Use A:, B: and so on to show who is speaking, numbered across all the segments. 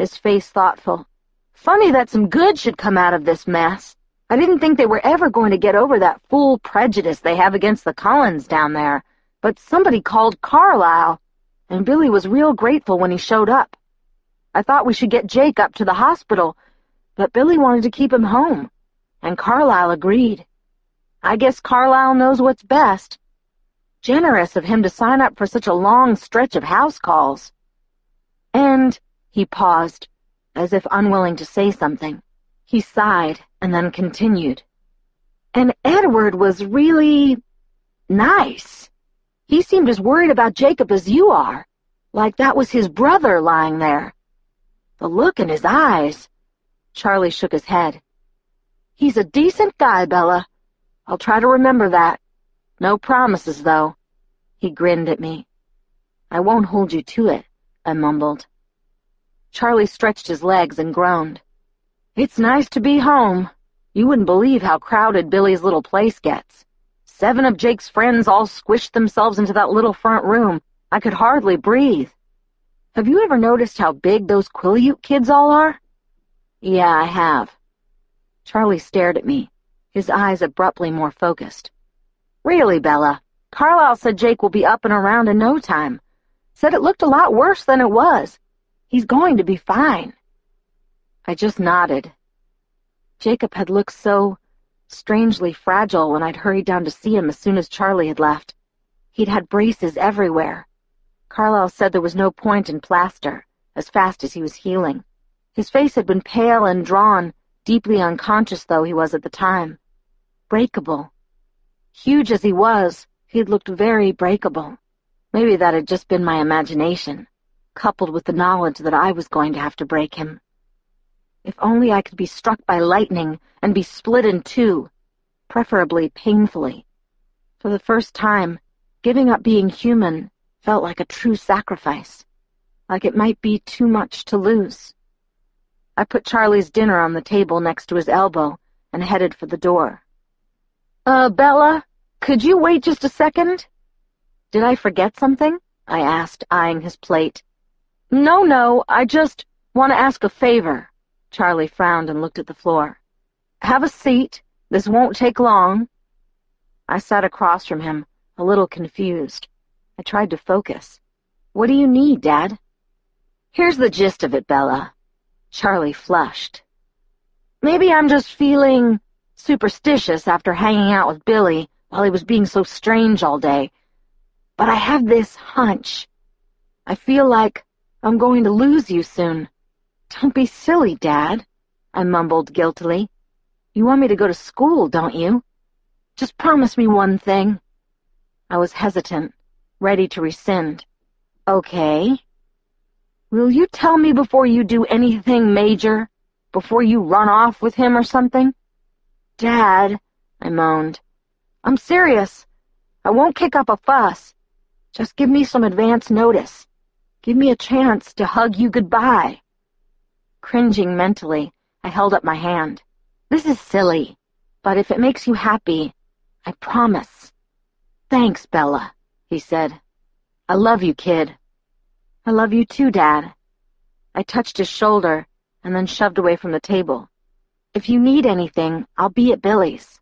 A: his face thoughtful. Funny that some good should come out of this mess. I didn't think they were ever going to get over that fool prejudice they have against the Cullens down there, but somebody called Carlisle, and Billy was real grateful when he showed up. I thought we should get Jake up to the hospital, but Billy wanted to keep him home, and Carlisle agreed. I guess Carlisle knows what's best. Generous of him to sign up for such a long stretch of house calls. And he paused, as if unwilling to say something. He sighed and then continued. And Edward was really nice. He seemed as worried about Jacob as you are, like that was his brother lying there. The look in his eyes. Charlie shook his head. He's a decent guy, Bella. I'll try to remember that. No promises, though. He grinned at me. I won't hold you to it, I mumbled. Charlie stretched his legs and groaned. It's nice to be home. You wouldn't believe how crowded Billy's little place gets. 7 of Jake's friends all squished themselves into that little front room. I could hardly breathe. Have you ever noticed how big those Quileute kids all are? Yeah, I have. Charlie stared at me, his eyes abruptly more focused. Really, Bella, Carlisle said Jake will be up and around in no time. Said it looked a lot worse than it was. He's going to be fine. I just nodded. Jacob had looked so strangely fragile when I'd hurried down to see him as soon as Charlie had left. He'd had braces everywhere. Carlisle said there was no point in plaster, as fast as he was healing. His face had been pale and drawn, deeply unconscious though he was at the time. Breakable. Huge as he was, he had looked very breakable. Maybe that had just been my imagination, coupled with the knowledge that I was going to have to break him. If only I could be struck by lightning and be split in two, preferably painfully. For the first time, giving up being human felt like a true sacrifice, like it might be too much to lose. I put Charlie's dinner on the table next to his elbow and headed for the door. Bella, could you wait just a second? Did I forget something? I asked, eyeing his plate. No, I just want to ask a favor. Charlie frowned and looked at the floor. Have a seat. This won't take long. I sat across from him, a little confused. I tried to focus. What do you need, Dad? Here's the gist of it, Bella. Charlie flushed. Maybe I'm just feeling superstitious after hanging out with Billy while he was being so strange all day. But I have this hunch. I feel like I'm going to lose you soon. Don't be silly, Dad, I mumbled guiltily. You want me to go to school, don't you? Just promise me one thing. I was hesitant, ready to rescind. Okay. Will you tell me before you do anything major? Before you run off with him or something? Dad, I moaned. I'm serious. I won't kick up a fuss. Just give me some advance notice. Give me a chance to hug you goodbye. Cringing mentally, I held up my hand. This is silly, but if it makes you happy, I promise. Thanks, Bella, he said. I love you, kid. I love you too, Dad. I touched his shoulder and then shoved away from the table. If you need anything, I'll be at Billy's.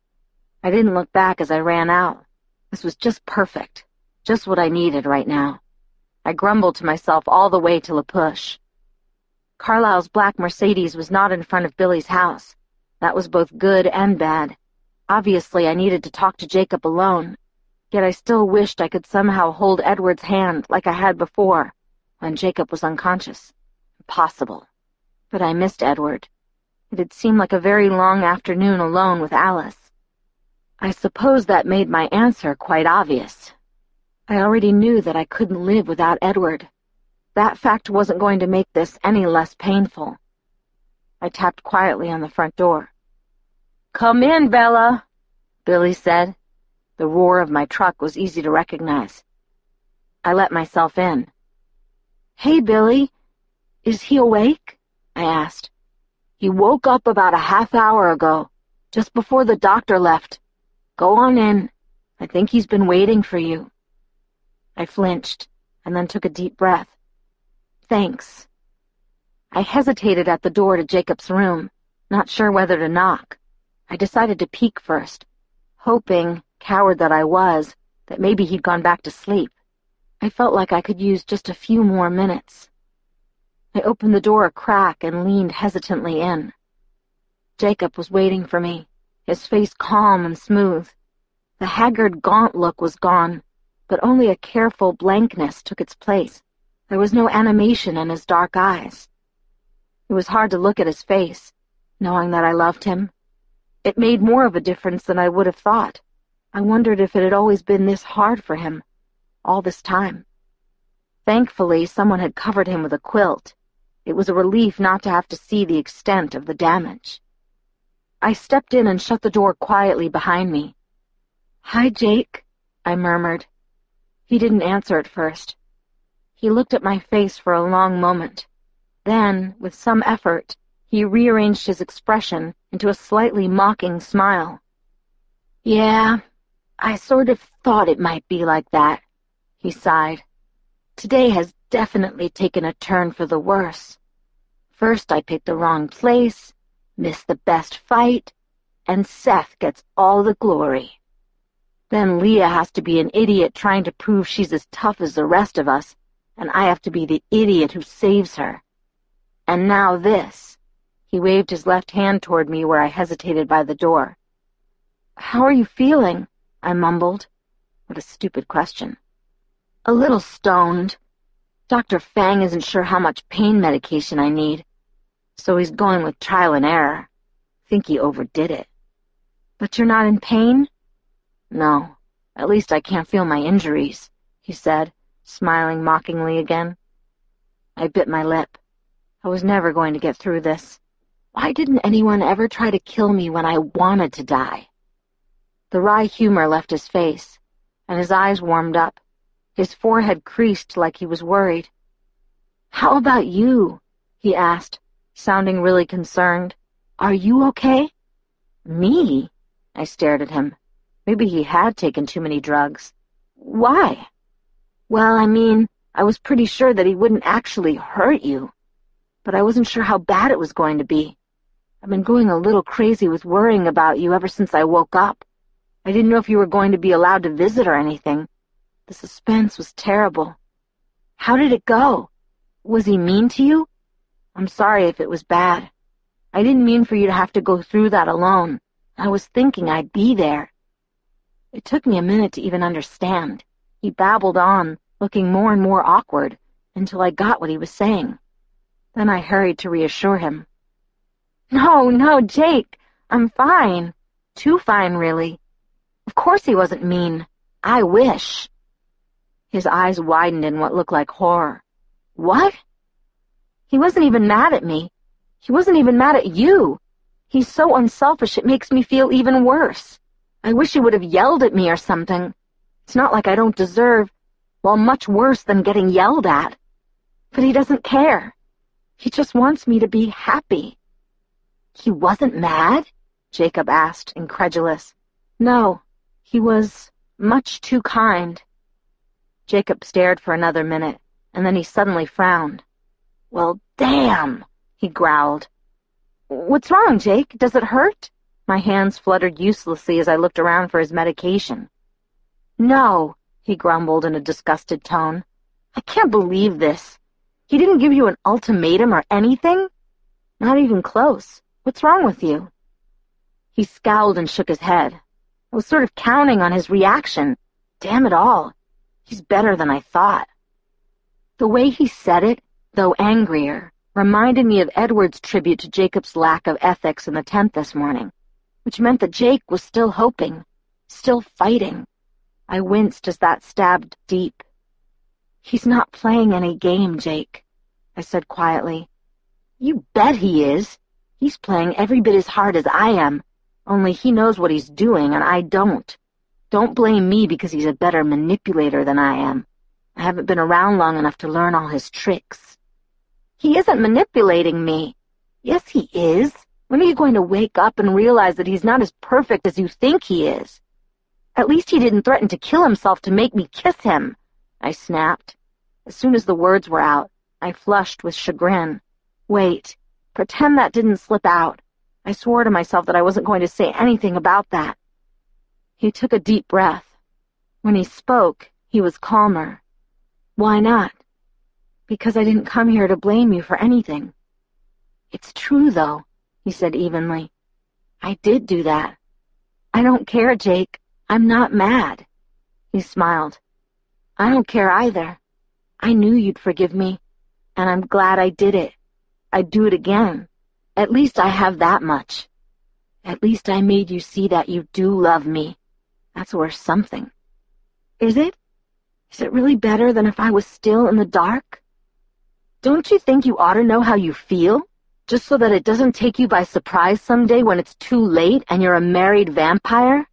A: I didn't look back as I ran out. This was just perfect, just what I needed right now. I grumbled to myself all the way to La Push. Carlisle's black Mercedes was not in front of Billy's house. That was both good and bad. Obviously, I needed to talk to Jacob alone, yet I still wished I could somehow hold Edward's hand like I had before, when Jacob was unconscious. Impossible. But I missed Edward. It had seemed like a very long afternoon alone with Alice. I suppose that made my answer quite obvious. I already knew that I couldn't live without Edward. That fact wasn't going to make this any less painful. I tapped quietly on the front door. Come in, Bella, Billy said. The roar of my truck was easy to recognize. I let myself in. Hey, Billy, is he awake? I asked. He woke up about a half hour ago, just before the doctor left. Go on in. I think he's been waiting for you. I flinched and then took a deep breath. Thanks. I hesitated at the door to Jacob's room, not sure whether to knock. I decided to peek first, hoping, coward that I was, that maybe he'd gone back to sleep. I felt like I could use just a few more minutes. I opened the door a crack and leaned hesitantly in. Jacob was waiting for me, his face calm and smooth. The haggard, gaunt look was gone, but only a careful blankness took its place. There was no animation in his dark eyes. It was hard to look at his face, knowing that I loved him. It made more of a difference than I would have thought. I wondered if it had always been this hard for him, all this time. Thankfully, someone had covered him with a quilt. It was a relief not to have to see the extent of the damage. I stepped in and shut the door quietly behind me. "Hi, Jake," I murmured. He didn't answer at first. He looked at my face for a long moment. Then, with some effort, he rearranged his expression into a slightly mocking smile. "Yeah, I sort of thought it might be like that," he sighed. "Today has definitely taken a turn for the worse. First I picked the wrong place, missed the best fight, and Seth gets all the glory. Then Leah has to be an idiot trying to prove she's as tough as the rest of us, and I have to be the idiot who saves her. And now this." He waved his left hand toward me where I hesitated by the door. "How are you feeling?" I mumbled. What a stupid question. "A little stoned. Dr. Fang isn't sure how much pain medication I need, so he's going with trial and error. Think he overdid it." "But you're not in pain?" "No, at least I can't feel my injuries," he said, smiling mockingly again. I bit my lip. I was never going to get through this. Why didn't anyone ever try to kill me when I wanted to die? The wry humor left his face, and his eyes warmed up. His forehead creased like he was worried. "How about you?" he asked, sounding really concerned. "Are you okay?" "Me?" I stared at him. Maybe he had taken too many drugs. "Why?" "Well, I mean, I was pretty sure that he wouldn't actually hurt you, but I wasn't sure how bad it was going to be. I've been going a little crazy with worrying about you ever since I woke up. I didn't know if you were going to be allowed to visit or anything. The suspense was terrible. How did it go? Was he mean to you? I'm sorry if it was bad. I didn't mean for you to have to go through that alone. I was thinking I'd be there." It took me a minute to even understand. He babbled on, looking more and more awkward, until I got what he was saying. Then I hurried to reassure him. No, Jake, I'm fine. Too fine, really. Of course he wasn't mean. I wish." His eyes widened in what looked like horror. "What?" "He wasn't even mad at me. He wasn't even mad at you. He's so unselfish it makes me feel even worse. I wish he would have yelled at me or something. It's not like I don't deserve, well, much worse than getting yelled at. But he doesn't care. He just wants me to be happy." "He wasn't mad?" Jacob asked, incredulous. "No, he was much too kind." Jacob stared for another minute, and then he suddenly frowned. "Well, damn," he growled. "What's wrong, Jake? Does it hurt?" My hands fluttered uselessly as I looked around for his medication. "No," he grumbled in a disgusted tone. "I can't believe this. He didn't give you an ultimatum or anything? Not even close. What's wrong with you?" He scowled and shook his head. I was sort of counting on his reaction. Damn it all. He's better than I thought. The way he said it, though angrier, reminded me of Edward's tribute to Jacob's lack of ethics in the tent this morning, which meant that Jake was still hoping, still fighting. I winced as that stabbed deep. "He's not playing any game, Jake," I said quietly. "You bet he is. He's playing every bit as hard as I am, only he knows what he's doing and I don't. Don't blame me because he's a better manipulator than I am. I haven't been around long enough to learn all his tricks." "He isn't manipulating me." "Yes, he is. When are you going to wake up and realize that he's not as perfect as you think he is? At least he didn't threaten to kill himself to make me kiss him," I snapped. As soon as the words were out, I flushed with chagrin. Wait, pretend that didn't slip out. I swore to myself that I wasn't going to say anything about that. He took a deep breath. When he spoke, he was calmer. Why not? Because I didn't come here to blame you for anything. It's true, though, he said evenly. I did do that. I don't care, Jake. I'm not mad. He smiled. I don't care either. I knew you'd forgive me, and I'm glad I did it. I'd do it again. At least I have that much. At least I made you see that you do love me. That's worth something. Is it? Is it really better than if I was still in the dark? Don't you think you ought to know how you feel, just so that it doesn't take you by surprise someday when it's too late and you're a married vampire?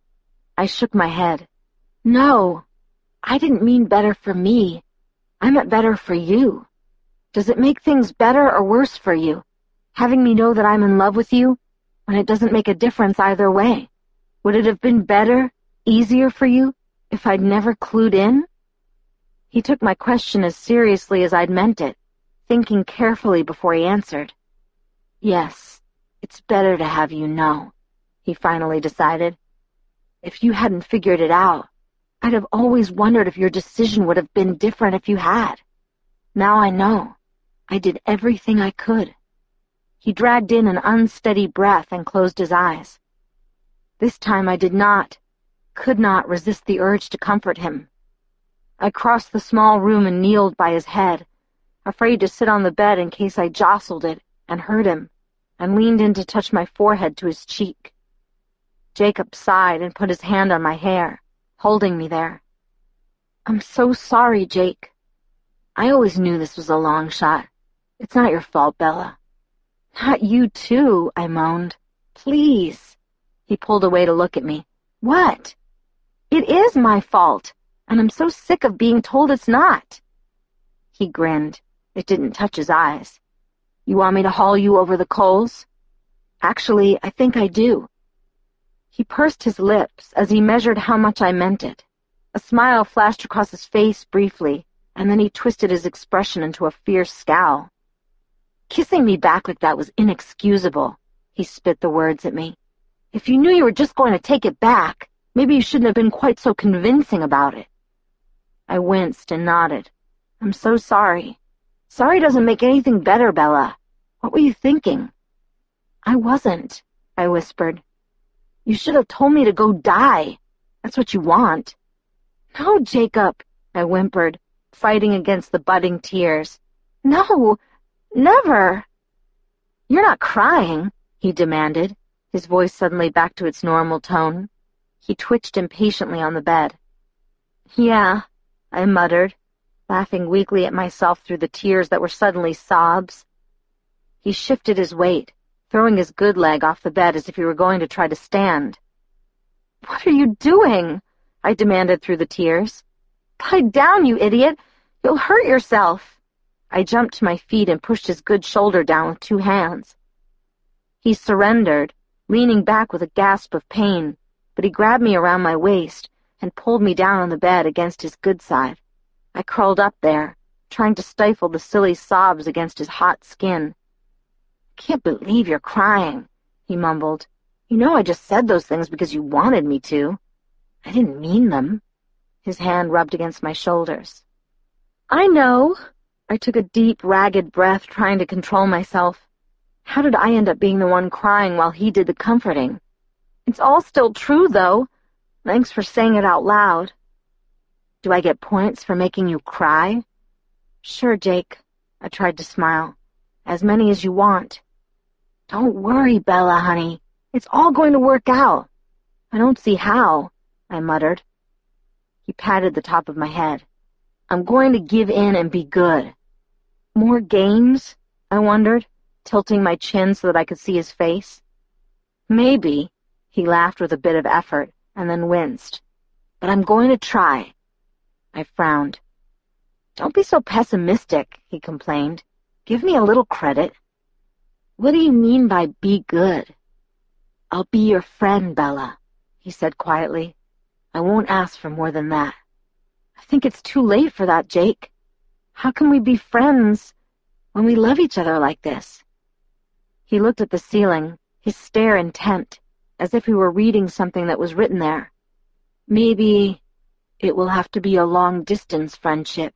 A: I shook my head. No, I didn't mean better for me. I meant better for you. Does it make things better or worse for you, having me know that I'm in love with you, when it doesn't make a difference either way? Would it have been better, easier for you, if I'd never clued in? He took my question as seriously as I'd meant it, thinking carefully before he answered. Yes, it's better to have you know, he finally decided. If you hadn't figured it out, I'd have always wondered if your decision would have been different if you had. Now I know. I did everything I could. He dragged in an unsteady breath and closed his eyes. This time I could not resist the urge to comfort him. I crossed the small room and kneeled by his head, afraid to sit on the bed in case I jostled it and hurt him, and leaned in to touch my forehead to his cheek. Jacob sighed and put his hand on my hair, holding me there. I'm so sorry, Jake. I always knew this was a long shot. It's not your fault, Bella. Not you, too, I moaned. Please. He pulled away to look at me. What? It is my fault, and I'm so sick of being told it's not. He grinned. It didn't touch his eyes. You want me to haul you over the coals? Actually, I think I do. He pursed his lips as he measured how much I meant it. A smile flashed across his face briefly, and then he twisted his expression into a fierce scowl. Kissing me back like that was inexcusable. He spit the words at me. If you knew you were just going to take it back, maybe you shouldn't have been quite so convincing about it. I winced and nodded. I'm so sorry. Sorry doesn't make anything better, Bella. What were you thinking? I wasn't, I whispered. You should have told me to go die. That's what you want. No, Jacob, I whimpered, fighting against the budding tears. No, never. You're not crying, he demanded, his voice suddenly back to its normal tone. He twitched impatiently on the bed. Yeah, I muttered, laughing weakly at myself through the tears that were suddenly sobs. He shifted his weight, throwing his good leg off the bed as if he were going to try to stand. What are you doing? I demanded through the tears. Lie down, you idiot! You'll hurt yourself! I jumped to my feet and pushed his good shoulder down with 2 hands. He surrendered, leaning back with a gasp of pain, but he grabbed me around my waist and pulled me down on the bed against his good side. I curled up there, trying to stifle the silly sobs against his hot skin. I can't believe you're crying, he mumbled. You know I just said those things because you wanted me to. I didn't mean them. His hand rubbed against my shoulders. I know. I took a deep, ragged breath, trying to control myself. How did I end up being the one crying while he did the comforting? It's all still true, though. Thanks for saying it out loud. Do I get points for making you cry? Sure, Jake. I tried to smile. As many as you want. Don't worry, Bella, honey. It's all going to work out. I don't see how, I muttered. He patted the top of my head. I'm going to give in and be good. More games? I wondered, tilting my chin so that I could see his face. Maybe, he laughed with a bit of effort, and then winced. But I'm going to try. I frowned. Don't be so pessimistic, he complained. Give me a little credit. What do you mean by be good? I'll be your friend, Bella, he said quietly. I won't ask for more than that. I think it's too late for that, Jake. How can we be friends when we love each other like this." He looked at the ceiling, his stare intent, as if he were reading something that was written there. "Maybe it will have to be a long-distance friendship."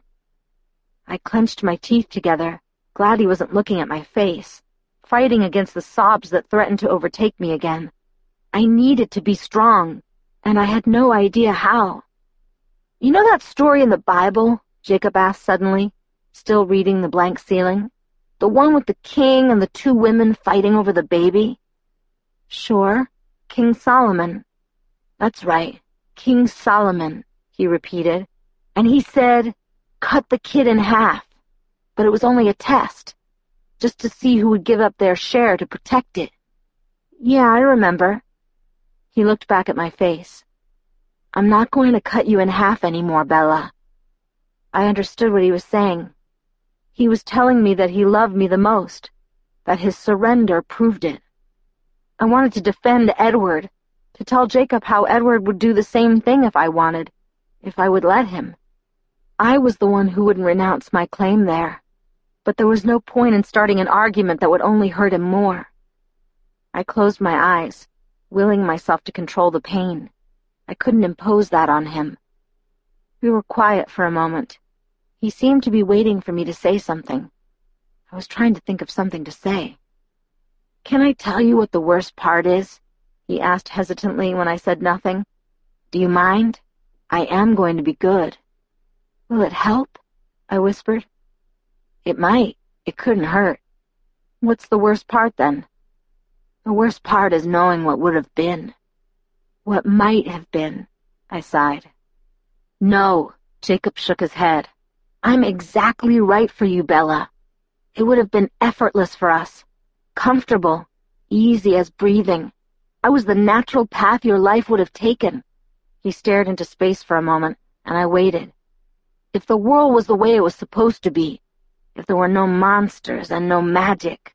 A: I clenched my teeth together, glad he wasn't looking at my face, fighting against the sobs that threatened to overtake me again. I needed to be strong, and I had no idea how. "You know that story in the Bible?" Jacob asked suddenly, still reading the blank ceiling. "The one with the king and the two women fighting over the baby?" "Sure, King Solomon." "That's right, King Solomon," he repeated. "And he said, cut the kid in half. But it was only a test, just to see who would give up their share to protect it." "Yeah, I remember." He looked back at my face. "I'm not going to cut you in half anymore, Bella." I understood what he was saying. He was telling me that he loved me the most, that his surrender proved it. I wanted to defend Edward, to tell Jacob how Edward would do the same thing if I wanted, if I would let him. I was the one who wouldn't renounce my claim there, but there was no point in starting an argument that would only hurt him more. I closed my eyes, willing myself to control the pain. I couldn't impose that on him. We were quiet for a moment. He seemed to be waiting for me to say something. I was trying to think of something to say. "Can I tell you what the worst part is?" he asked hesitantly when I said nothing. "Do you mind? I am going to be good." "Will it help?" I whispered. "It might. It couldn't hurt." "What's the worst part, then?" "The worst part is knowing what would have been. What might have been," I sighed. "No," Jacob shook his head. "I'm exactly right for you, Bella. It would have been effortless for us. Comfortable, easy as breathing. I was the natural path your life would have taken." He stared into space for a moment, and I waited. If the world was the way it was supposed to be, if there were no monsters and no magic.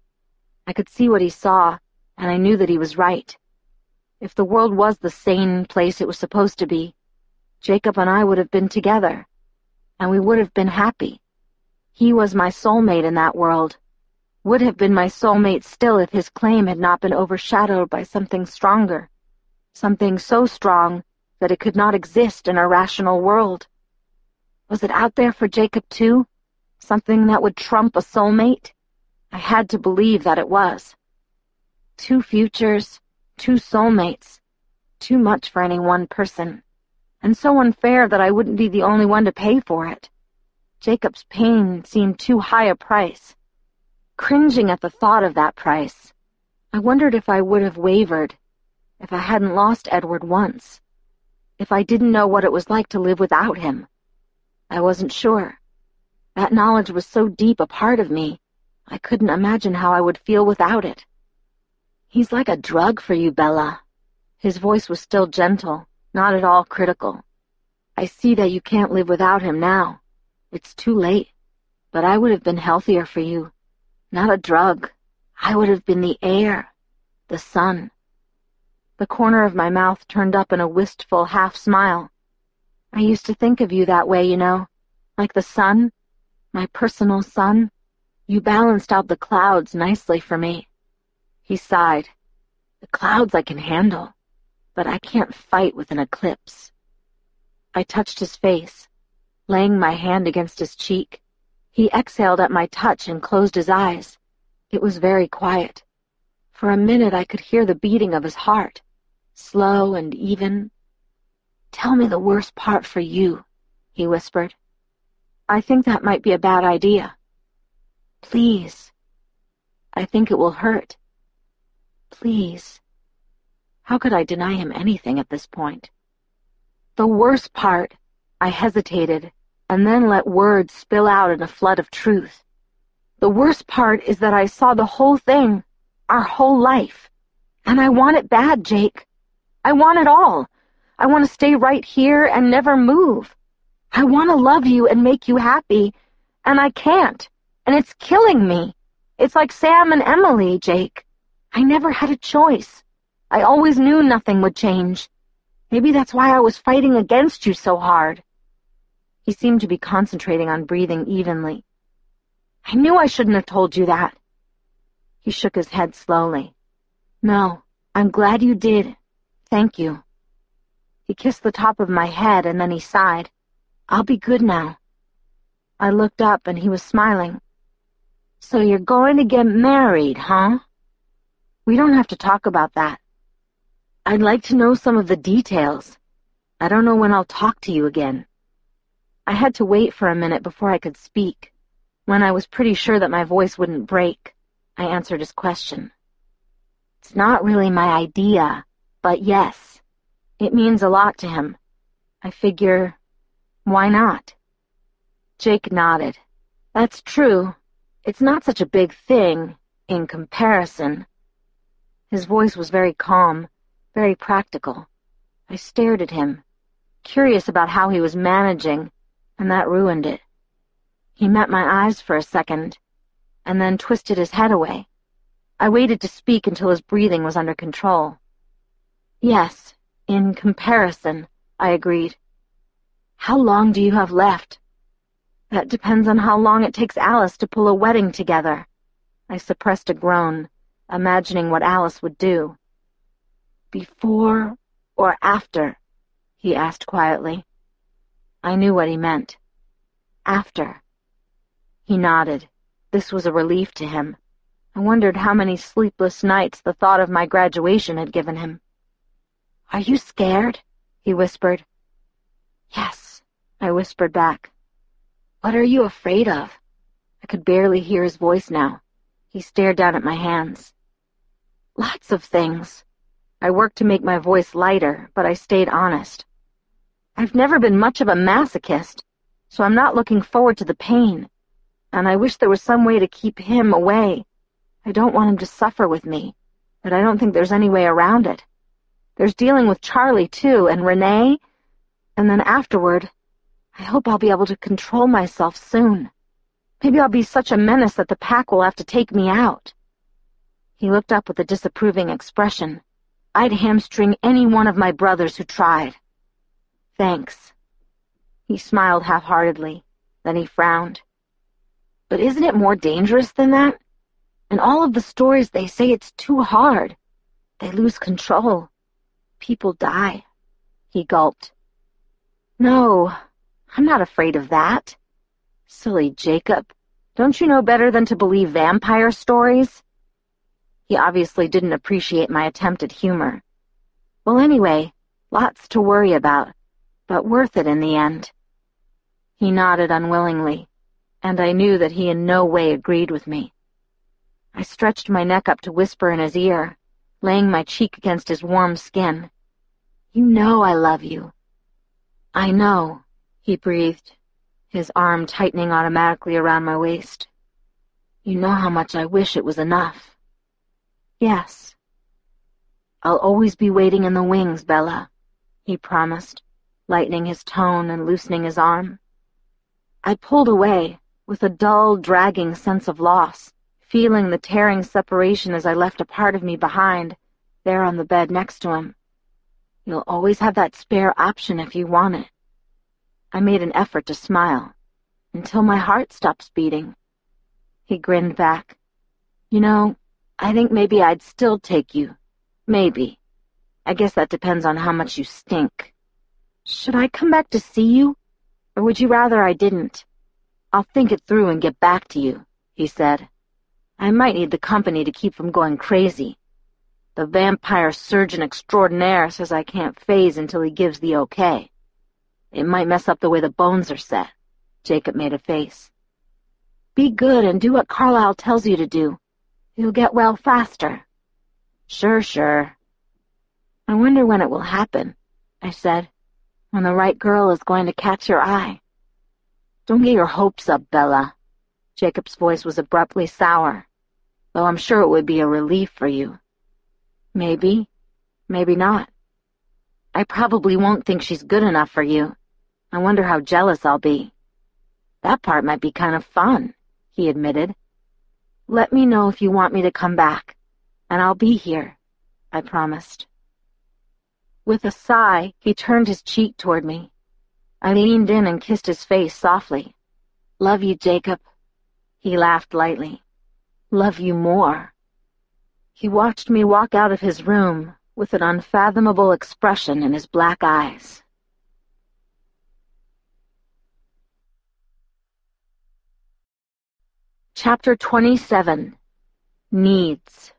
A: I could see what he saw, and I knew that he was right. If the world was the sane place it was supposed to be, Jacob and I would have been together, and we would have been happy. He was my soulmate in that world, would have been my soulmate still if his claim had not been overshadowed by something stronger, something so strong that it could not exist in a rational world. Was it out there for Jacob too? Something that would trump a soulmate? I had to believe that it was. 2 futures, 2 soulmates. Too much for any one person. And so unfair that I wouldn't be the only one to pay for it. Jacob's pain seemed too high a price. Cringing at the thought of that price, I wondered if I would have wavered, if I hadn't lost Edward once, if I didn't know what it was like to live without him. I wasn't sure. That knowledge was so deep a part of me, I couldn't imagine how I would feel without it. "He's like a drug for you, Bella." His voice was still gentle, not at all critical. "I see that you can't live without him now. It's too late. But I would have been healthier for you. Not a drug. I would have been the air, the sun." The corner of my mouth turned up in a wistful half-smile. "I used to think of you that way, you know, like the sun, my personal sun. You balanced out the clouds nicely for me." He sighed. "The clouds I can handle, but I can't fight with an eclipse." I touched his face, laying my hand against his cheek. He exhaled at my touch and closed his eyes. It was very quiet. For a minute I could hear the beating of his heart, slow and even. "Tell me the worst part for you," he whispered. "I think that might be a bad idea." "Please." "I think it will hurt." "Please." How could I deny him anything at this point? "The worst part," I hesitated, and then let words spill out in a flood of truth. "The worst part is that I saw the whole thing, our whole life. And I want it bad, Jake. I want it all. I want to stay right here and never move. I want to love you and make you happy, and I can't, and it's killing me. It's like Sam and Emily, Jake. I never had a choice. I always knew nothing would change. Maybe that's why I was fighting against you so hard." He seemed to be concentrating on breathing evenly. I knew I shouldn't have told you that." He shook his head slowly. "No, I'm glad you did. Thank you." He kissed the top of my head and then he sighed. "I'll be good now." I looked up and he was smiling. "So you're going to get married, huh?" "We don't have to talk about that. I'd like to know some of the details. I don't know when I'll talk to you again." I had to wait for a minute before I could speak. When I was pretty sure that my voice wouldn't break, I answered his question. "It's not really my idea, but yes, it means a lot to him. I figure, why not?" Jake nodded. "That's true. It's not such a big thing, in comparison." His voice was very calm, very practical. I stared at him, curious about how he was managing, and that ruined it. He met my eyes for a second, and then twisted his head away. I waited to speak until his breathing was under control. "Yes, in comparison," I agreed. "How long do you have left?" "That depends on how long it takes Alice to pull a wedding together." I suppressed a groan, imagining what Alice would do. "Before or after?" he asked quietly. I knew what he meant. "After." He nodded. This was a relief to him. I wondered how many sleepless nights the thought of my graduation had given him. "Are you scared?" he whispered. "Yes," I whispered back. "What are you afraid of?" I could barely hear his voice now. He stared down at my hands. "Lots of things." I worked to make my voice lighter, but I stayed honest. "I've never been much of a masochist, so I'm not looking forward to the pain. And I wish there was some way to keep him away. I don't want him to suffer with me, but I don't think there's any way around it. There's dealing with Charlie, too, and Renee, and then afterward, I hope I'll be able to control myself soon. Maybe I'll be such a menace that the pack will have to take me out." He looked up with a disapproving expression. "I'd hamstring any one of my brothers who tried." "Thanks." He smiled half-heartedly, then he frowned. "But isn't it more dangerous than that? In all of the stories they say it's too hard. They lose control. People die." He gulped. "No, I'm not afraid of that." "Silly Jacob. Don't you know better than to believe vampire stories?" He obviously didn't appreciate my attempt at humor. "Well, anyway, lots to worry about, but worth it in the end." He nodded unwillingly, and I knew that he in no way agreed with me. I stretched my neck up to whisper in his ear, laying my cheek against his warm skin. "You know I love you." "I know," he breathed, his arm tightening automatically around my waist. "You know how much I wish it was enough." "Yes." "I'll always be waiting in the wings, Bella," he promised, lightening his tone and loosening his arm. I pulled away, with a dull, dragging sense of loss, feeling the tearing separation as I left a part of me behind, there on the bed next to him. "You'll always have that spare option if you want it." I made an effort to smile, until my heart stops beating. He grinned back. "You know, I think maybe I'd still take you. Maybe. I guess that depends on how much you stink. Should I come back to see you, or would you rather I didn't? I'll think it through and get back to you," he said. "I might need the company to keep from going crazy. The vampire surgeon extraordinaire says I can't phase until he gives the okay. It might mess up the way the bones are set." Jacob made a face. "Be good and do what Carlisle tells you to do. You'll get well faster." Sure. "I wonder when it will happen," I said. "When the right girl is going to catch your eye." "Don't get your hopes up, Bella." Jacob's voice was abruptly sour, though I'm sure it would be a relief for you. "Maybe. Maybe not. I probably won't think she's good enough for you. I wonder how jealous I'll be." "That part might be kind of fun," he admitted. "Let me know if you want me to come back, and I'll be here," I promised. With a sigh, he turned his cheek toward me. I leaned in and kissed his face softly. "Love you, Jacob." He laughed lightly. Love you more. He watched me walk out of his room with an unfathomable expression in his black eyes. Chapter 27. Needs.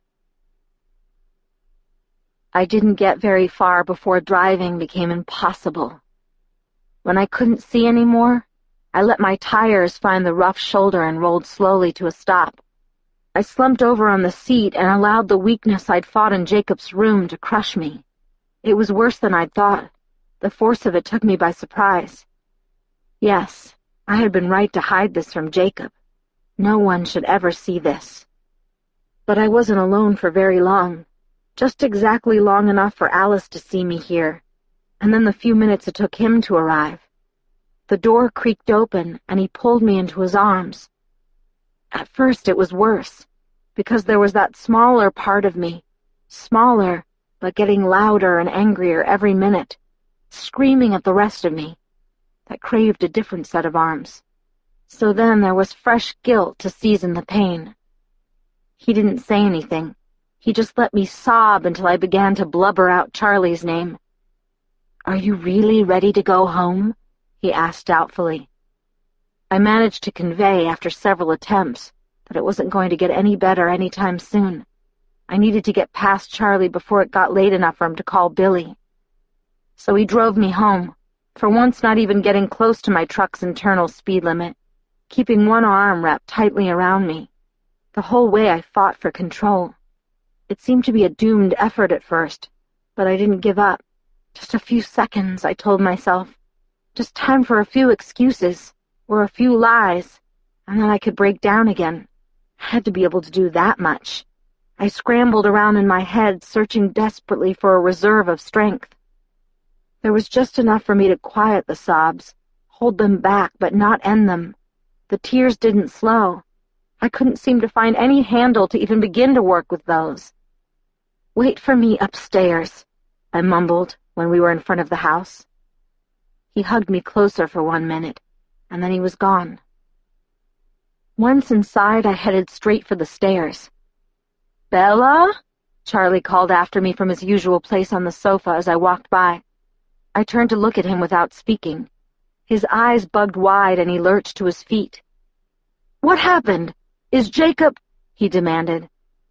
A: I didn't get very far before driving became impossible. When I couldn't see anymore, I let my tires find the rough shoulder and rolled slowly to a stop. I slumped over on the seat and allowed the weakness I'd fought in Jacob's room to crush me. It was worse than I'd thought. The force of it took me by surprise. Yes, I had been right to hide this from Jacob. No one should ever see this. But I wasn't alone for very long. Just exactly long enough for Alice to see me here, and then the few minutes it took him to arrive. The door creaked open, and he pulled me into his arms. At first it was worse, because there was that smaller part of me, smaller, but getting louder and angrier every minute, screaming at the rest of me, that craved a different set of arms. So then there was fresh guilt to season the pain. He didn't say anything. He just let me sob until I began to blubber out Charlie's name. "Are you really ready to go home?" he asked doubtfully. I managed to convey, after several attempts, that it wasn't going to get any better any time soon. I needed to get past Charlie before it got late enough for him to call Billy. So he drove me home, for once not even getting close to my truck's internal speed limit, keeping one arm wrapped tightly around me. The whole way I fought for control. It seemed to be a doomed effort at first, but I didn't give up. Just a few seconds, I told myself. Just time for a few excuses, or a few lies, and then I could break down again. I had to be able to do that much. I scrambled around in my head, searching desperately for a reserve of strength. There was just enough for me to quiet the sobs, hold them back but not end them. The tears didn't slow. I couldn't seem to find any handle to even begin to work with those. "Wait for me upstairs," I mumbled when we were in front of the house. He hugged me closer for 1 minute, and then he was gone. Once inside, I headed straight for the stairs. "Bella?" Charlie called after me from his usual place on the sofa as I walked by. I turned to look at him without speaking. His eyes bugged wide and he lurched to his feet. "What happened? Is Jacob—" he demanded.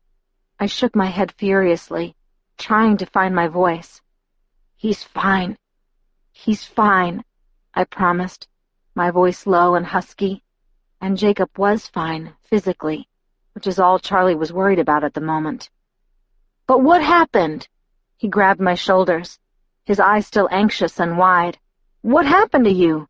A: I shook my head furiously, trying to find my voice. "He's fine. He's fine," I promised, my voice low and husky. And Jacob was fine, physically, which is all Charlie was worried about at the moment. "But what happened?" He grabbed my shoulders, his eyes still anxious and wide. "What happened to you?"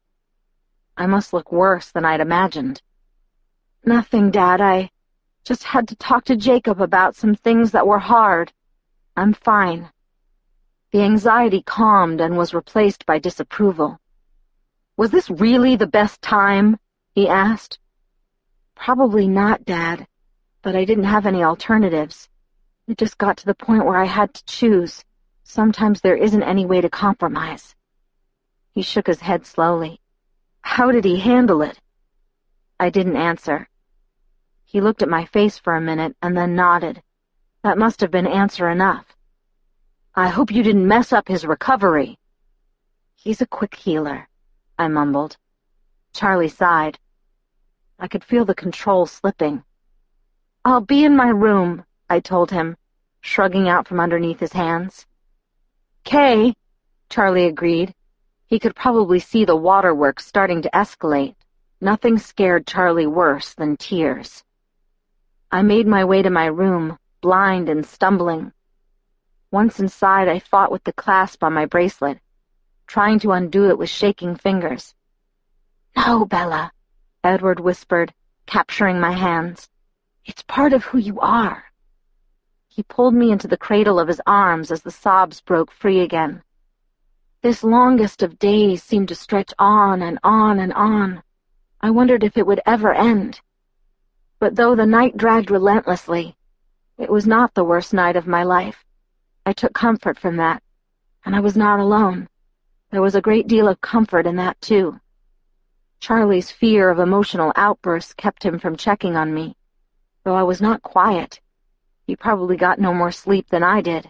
A: I must look worse than I'd imagined. "Nothing, Dad. I just had to talk to Jacob about some things that were hard. I'm fine." The anxiety calmed and was replaced by disapproval. "Was this really the best time?" he asked. "Probably not, Dad, but I didn't have any alternatives. It just got to the point where I had to choose. Sometimes there isn't any way to compromise." He shook his head slowly. "How did he handle it?" I didn't answer. He looked at my face for a minute and then nodded. That must have been answer enough. "I hope you didn't mess up his recovery." "He's a quick healer," I mumbled. Charlie sighed. I could feel the control slipping. "I'll be in my room," I told him, shrugging out from underneath his hands. "'Kay," Charlie agreed. He could probably see the waterworks starting to escalate. Nothing scared Charlie worse than tears. I made my way to my room, blind and stumbling. Once inside, I fought with the clasp on my bracelet, trying to undo it with shaking fingers. "No, Bella," Edward whispered, capturing my hands. "It's part of who you are." He pulled me into the cradle of his arms as the sobs broke free again. This longest of days seemed to stretch on and on and on. I wondered if it would ever end. But though the night dragged relentlessly, it was not the worst night of my life. I took comfort from that, and I was not alone. There was a great deal of comfort in that, too. Charlie's fear of emotional outbursts kept him from checking on me, though I was not quiet. He probably got no more sleep than I did.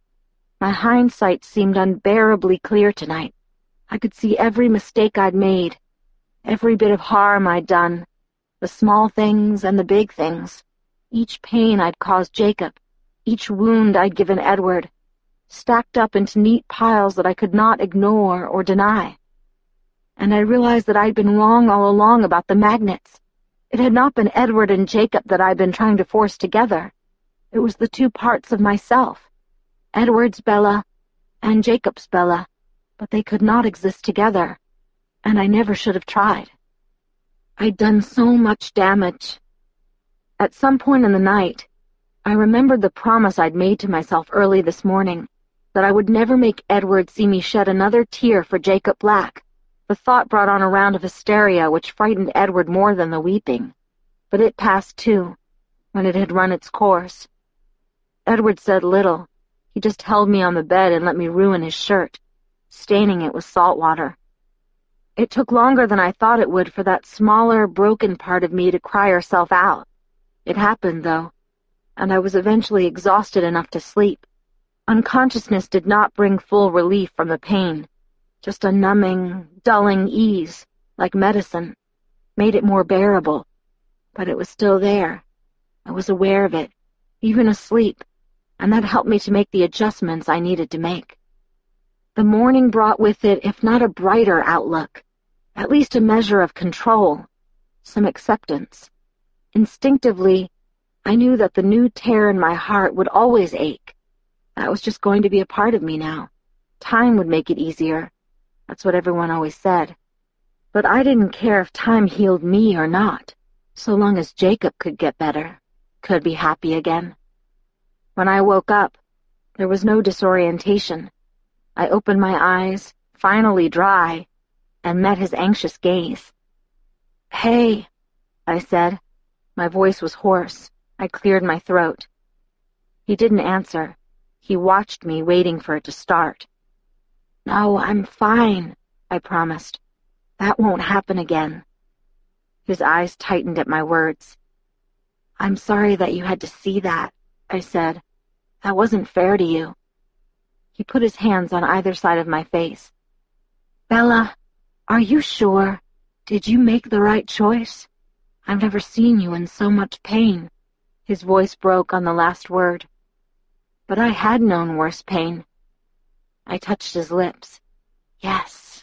A: My hindsight seemed unbearably clear tonight. I could see every mistake I'd made, every bit of harm I'd done, the small things and the big things, each pain I'd caused Jacob, each wound I'd given Edward, stacked up into neat piles that I could not ignore or deny. And I realized that I'd been wrong all along about the magnets. It had not been Edward and Jacob that I'd been trying to force together. It was the two parts of myself, Edward's Bella and Jacob's Bella, but they could not exist together, and I never should have tried. I'd done so much damage. At some point in the night, I remembered the promise I'd made to myself early this morning, that I would never make Edward see me shed another tear for Jacob Black. The thought brought on a round of hysteria which frightened Edward more than the weeping, but it passed too, when it had run its course. Edward said little. He just held me on the bed and let me ruin his shirt, staining it with salt water. It took longer than I thought it would for that smaller, broken part of me to cry herself out. It happened, though, and I was eventually exhausted enough to sleep. Unconsciousness did not bring full relief from the pain, just a numbing, dulling ease, like medicine, made it more bearable. But it was still there. I was aware of it, even asleep, and that helped me to make the adjustments I needed to make. The morning brought with it, if not a brighter outlook, at least a measure of control, some acceptance. Instinctively, I knew that the new tear in my heart would always ache. That was just going to be a part of me now. Time would make it easier. That's what everyone always said. But I didn't care if time healed me or not, so long as Jacob could get better, could be happy again. When I woke up, there was no disorientation. I opened my eyes, finally dry, and met his anxious gaze. "Hey," I said. My voice was hoarse. I cleared my throat. He didn't answer. He watched me, waiting for it to start. "No, I'm fine," I promised. "That won't happen again." His eyes tightened at my words. "I'm sorry that you had to see that," I said. "That wasn't fair to you." He put his hands on either side of my face. "Bella, are you sure? Did you make the right choice? I've never seen you in so much pain." His voice broke on the last word. But I had known worse pain. I touched his lips. "Yes."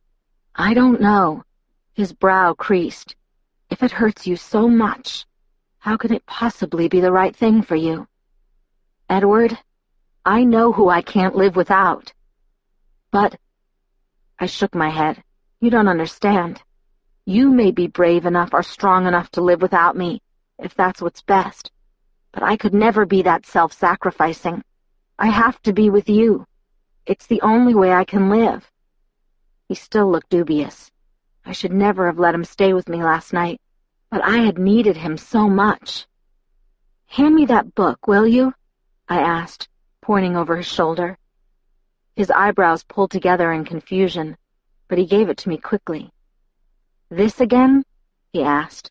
A: "I don't know." His brow creased. "If it hurts you so much, how can it possibly be the right thing for you? Edward, I know who I can't live without." "But—" I shook my head. "You don't understand. You may be brave enough or strong enough to live without me, if that's what's best. But I could never be that self-sacrificing. I have to be with you. It's the only way I can live." He still looked dubious. I should never have let him stay with me last night, but I had needed him so much. "Hand me that book, will you?" I asked, pointing over his shoulder. His eyebrows pulled together in confusion, but he gave it to me quickly. "This again?" he asked.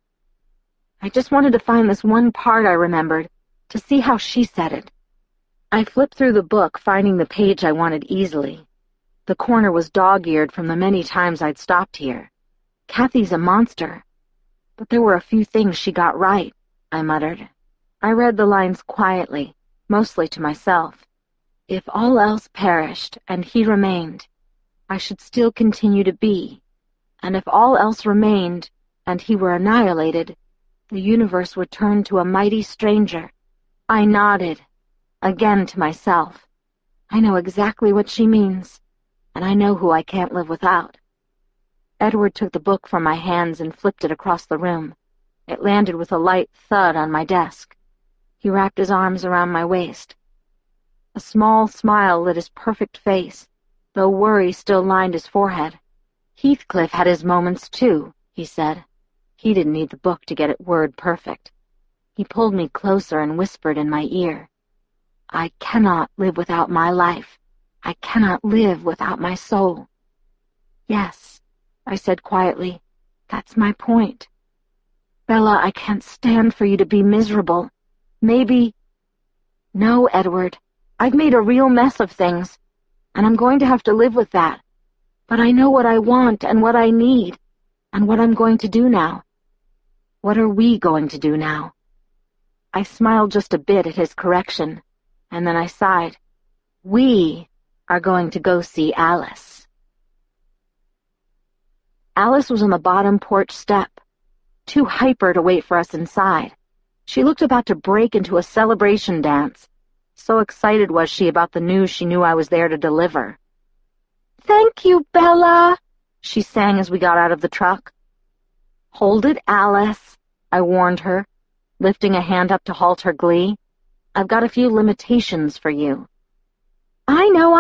A: I just wanted to find this one part I remembered, to see how she said it. I flipped through the book, finding the page I wanted easily. The corner was dog-eared from the many times I'd stopped here. "Kathy's a monster." "But there were a few things she got right," I muttered. I read the lines quietly, mostly to myself. "If all else perished and he remained, I should still continue to be. And if all else remained and he were annihilated, the universe would turn to a mighty stranger." I nodded, again to myself. I know exactly what she means, and I know who I can't live without. Edward took the book from my hands and flipped it across the room. It landed with a light thud on my desk. He wrapped his arms around my waist. A small smile lit his perfect face, though worry still lined his forehead. "Heathcliff had his moments, too," he said. He didn't need the book to get it word perfect. He pulled me closer and whispered in my ear, "I cannot live without my life. I cannot live without my soul." "Yes," I said quietly. That's my point. Bella, I can't stand for you to be miserable. Maybe... No, Edward. I've made a real mess of things, and I'm going to have to live with that. But I know what I want and what I need, and what I'm going to do now. What are we going to do now? I smiled just a bit at his correction, and then I sighed. We are going to go see Alice. Alice was on the bottom porch step, too hyper to wait for us inside. She looked about to break into a celebration dance. So excited was she about the news she knew I was there to deliver. "Thank you, Bella," she sang as we got out of the truck. "Hold it, Alice," I warned her, lifting a hand up to halt her glee. "I've got a few limitations for you." I know.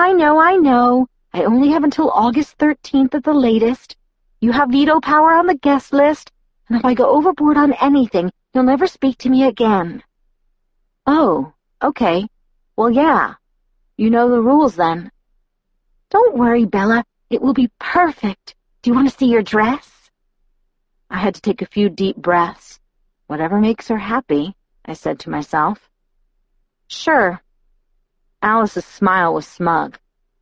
A: I only have until August 13th at the latest. You have veto power on the guest list, and if I go overboard on anything, you'll never speak to me again." "Oh, okay. Well, yeah. You know the rules, then." "Don't worry, Bella. It will be perfect. Do you want to see your dress?" I had to take a few deep breaths. Whatever makes her happy, I said to myself. "Sure." Alice's smile was smug.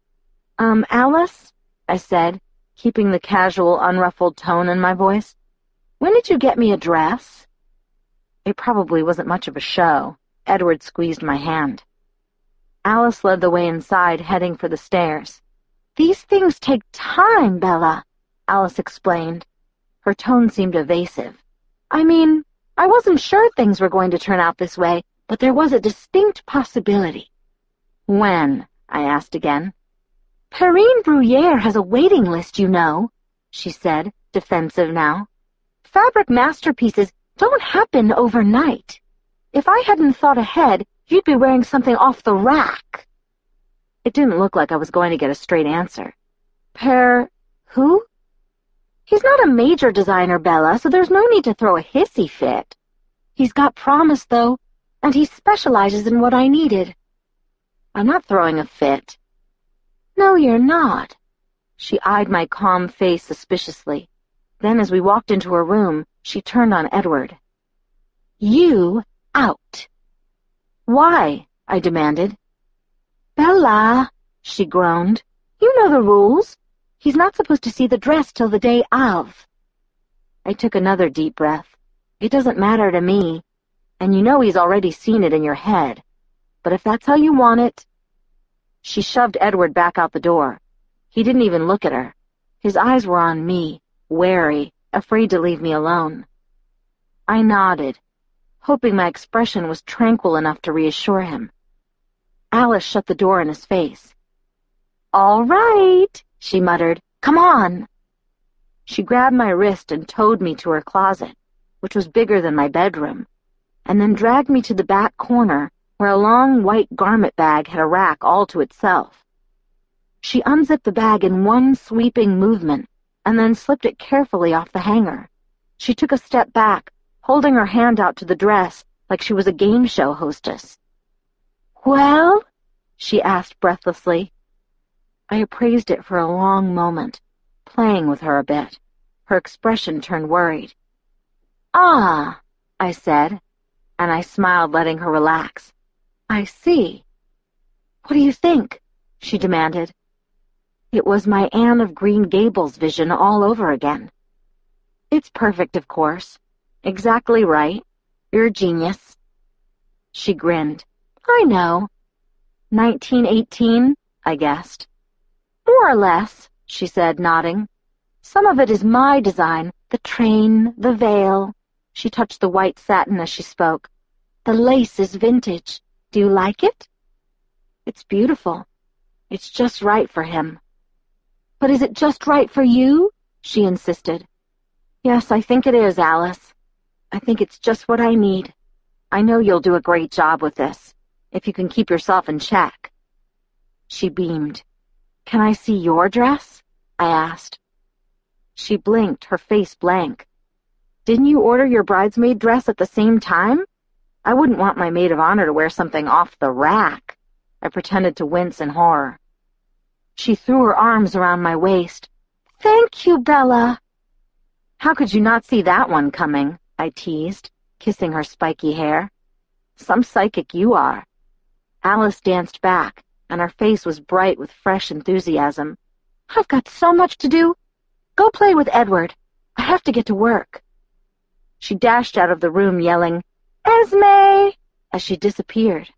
A: Alice," I said, keeping the casual, unruffled tone in my voice, "when did you get me a dress?" It probably wasn't much of a show. Edward squeezed my hand. Alice led the way inside, heading for the stairs. "These things take time, Bella," Alice explained. Her tone seemed evasive. "I mean, I wasn't sure things were going to turn out this way, but there was a distinct possibility." "When?" I asked again. "Perrine Bruyere has a waiting list, you know," she said, defensive now. "Fabric masterpieces don't happen overnight. If I hadn't thought ahead, you'd be wearing something off the rack." It didn't look like I was going to get a straight answer. Who? "He's not a major designer, Bella, so there's no need to throw a hissy fit. He's got promise, though, and he specializes in what I needed." "I'm not throwing a fit." "No, you're not." She eyed my calm face suspiciously. Then, as we walked into her room, she turned on Edward. "You out." "Why?" I demanded. "Bella," she groaned. "You know the rules. He's not supposed to see the dress till the day of." I took another deep breath. "It doesn't matter to me. And you know he's already seen it in your head. But if that's how you want it..." She shoved Edward back out the door. He didn't even look at her. His eyes were on me, wary, afraid to leave me alone. I nodded, hoping my expression was tranquil enough to reassure him. Alice shut the door in his face. "All right," she muttered. "Come on." She grabbed my wrist and towed me to her closet, which was bigger than my bedroom, and then dragged me to the back corner where a long white garment bag had a rack all to itself. She unzipped the bag in one sweeping movement and then slipped it carefully off the hanger. She took a step back, holding her hand out to the dress like she was a game show hostess. "Well?" she asked breathlessly. I appraised it for a long moment, playing with her a bit. Her expression turned worried. "Ah," I said, and I smiled, letting her relax. "I see." "What do you think?" she demanded. It was my Anne of Green Gables vision all over again. "It's perfect, of course. Exactly right. You're a genius." She grinned. "I know." 1918, I guessed. "More or less," she said, nodding. "Some of it is my design, the train, the veil." She touched the white satin as she spoke. "The lace is vintage. Do you like it?" "It's beautiful. It's just right for him." "But is it just right for you?" she insisted. "Yes, I think it is, Alice. I think it's just what I need. I know you'll do a great job with this, if you can keep yourself in check." She beamed. "Can I see your dress?" I asked. She blinked, her face blank. "Didn't you order your bridesmaid dress at the same time? I wouldn't want my maid of honor to wear something off the rack." I pretended to wince in horror. She threw her arms around my waist. "Thank you, Bella." How could you not see that one coming? I teased, kissing her spiky hair. Some psychic you are. Alice danced back, and her face was bright with fresh enthusiasm. I've got so much to do. Go play with Edward. I have to get to work. She dashed out of the room yelling, Esme! As she disappeared.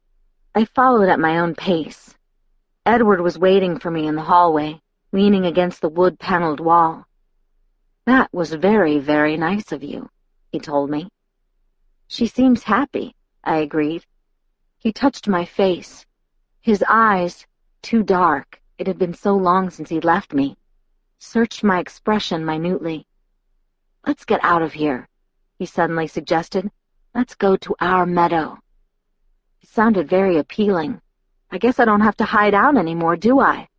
A: I followed at my own pace. Edward was waiting for me in the hallway, leaning against the wood-paneled wall. That was very, very nice of you, he told me. She seems happy, I agreed. He touched my face. His eyes, too dark, it had been so long since he'd left me, searched my expression minutely. Let's get out of here, he suddenly suggested. Let's go to our meadow. It sounded very appealing. I guess I don't have to hide out anymore, do I?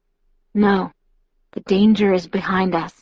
A: No, the danger is behind us.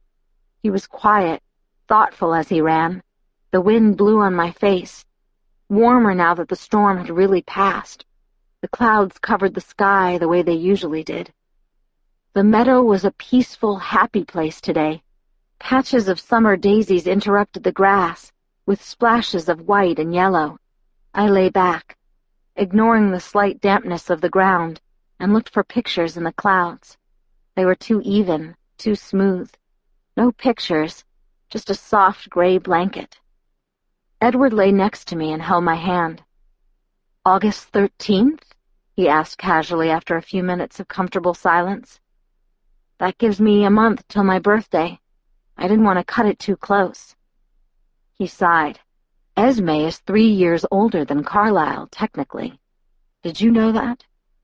A: He was quiet, thoughtful as he ran. The wind blew on my face, warmer now that the storm had really passed. The clouds covered the sky the way they usually did. The meadow was a peaceful, happy place today. Patches of summer daisies interrupted the grass, with splashes of white and yellow. I lay back, ignoring the slight dampness of the ground, and looked for pictures in the clouds. They were too even, too smooth. No pictures, just a soft gray blanket. Edward lay next to me and held my hand. August 13th? He asked casually after a few minutes of comfortable silence. That gives me a month till my birthday. I didn't want to cut it too close. He sighed. Esme is 3 years older than Carlisle, technically. Did you know that?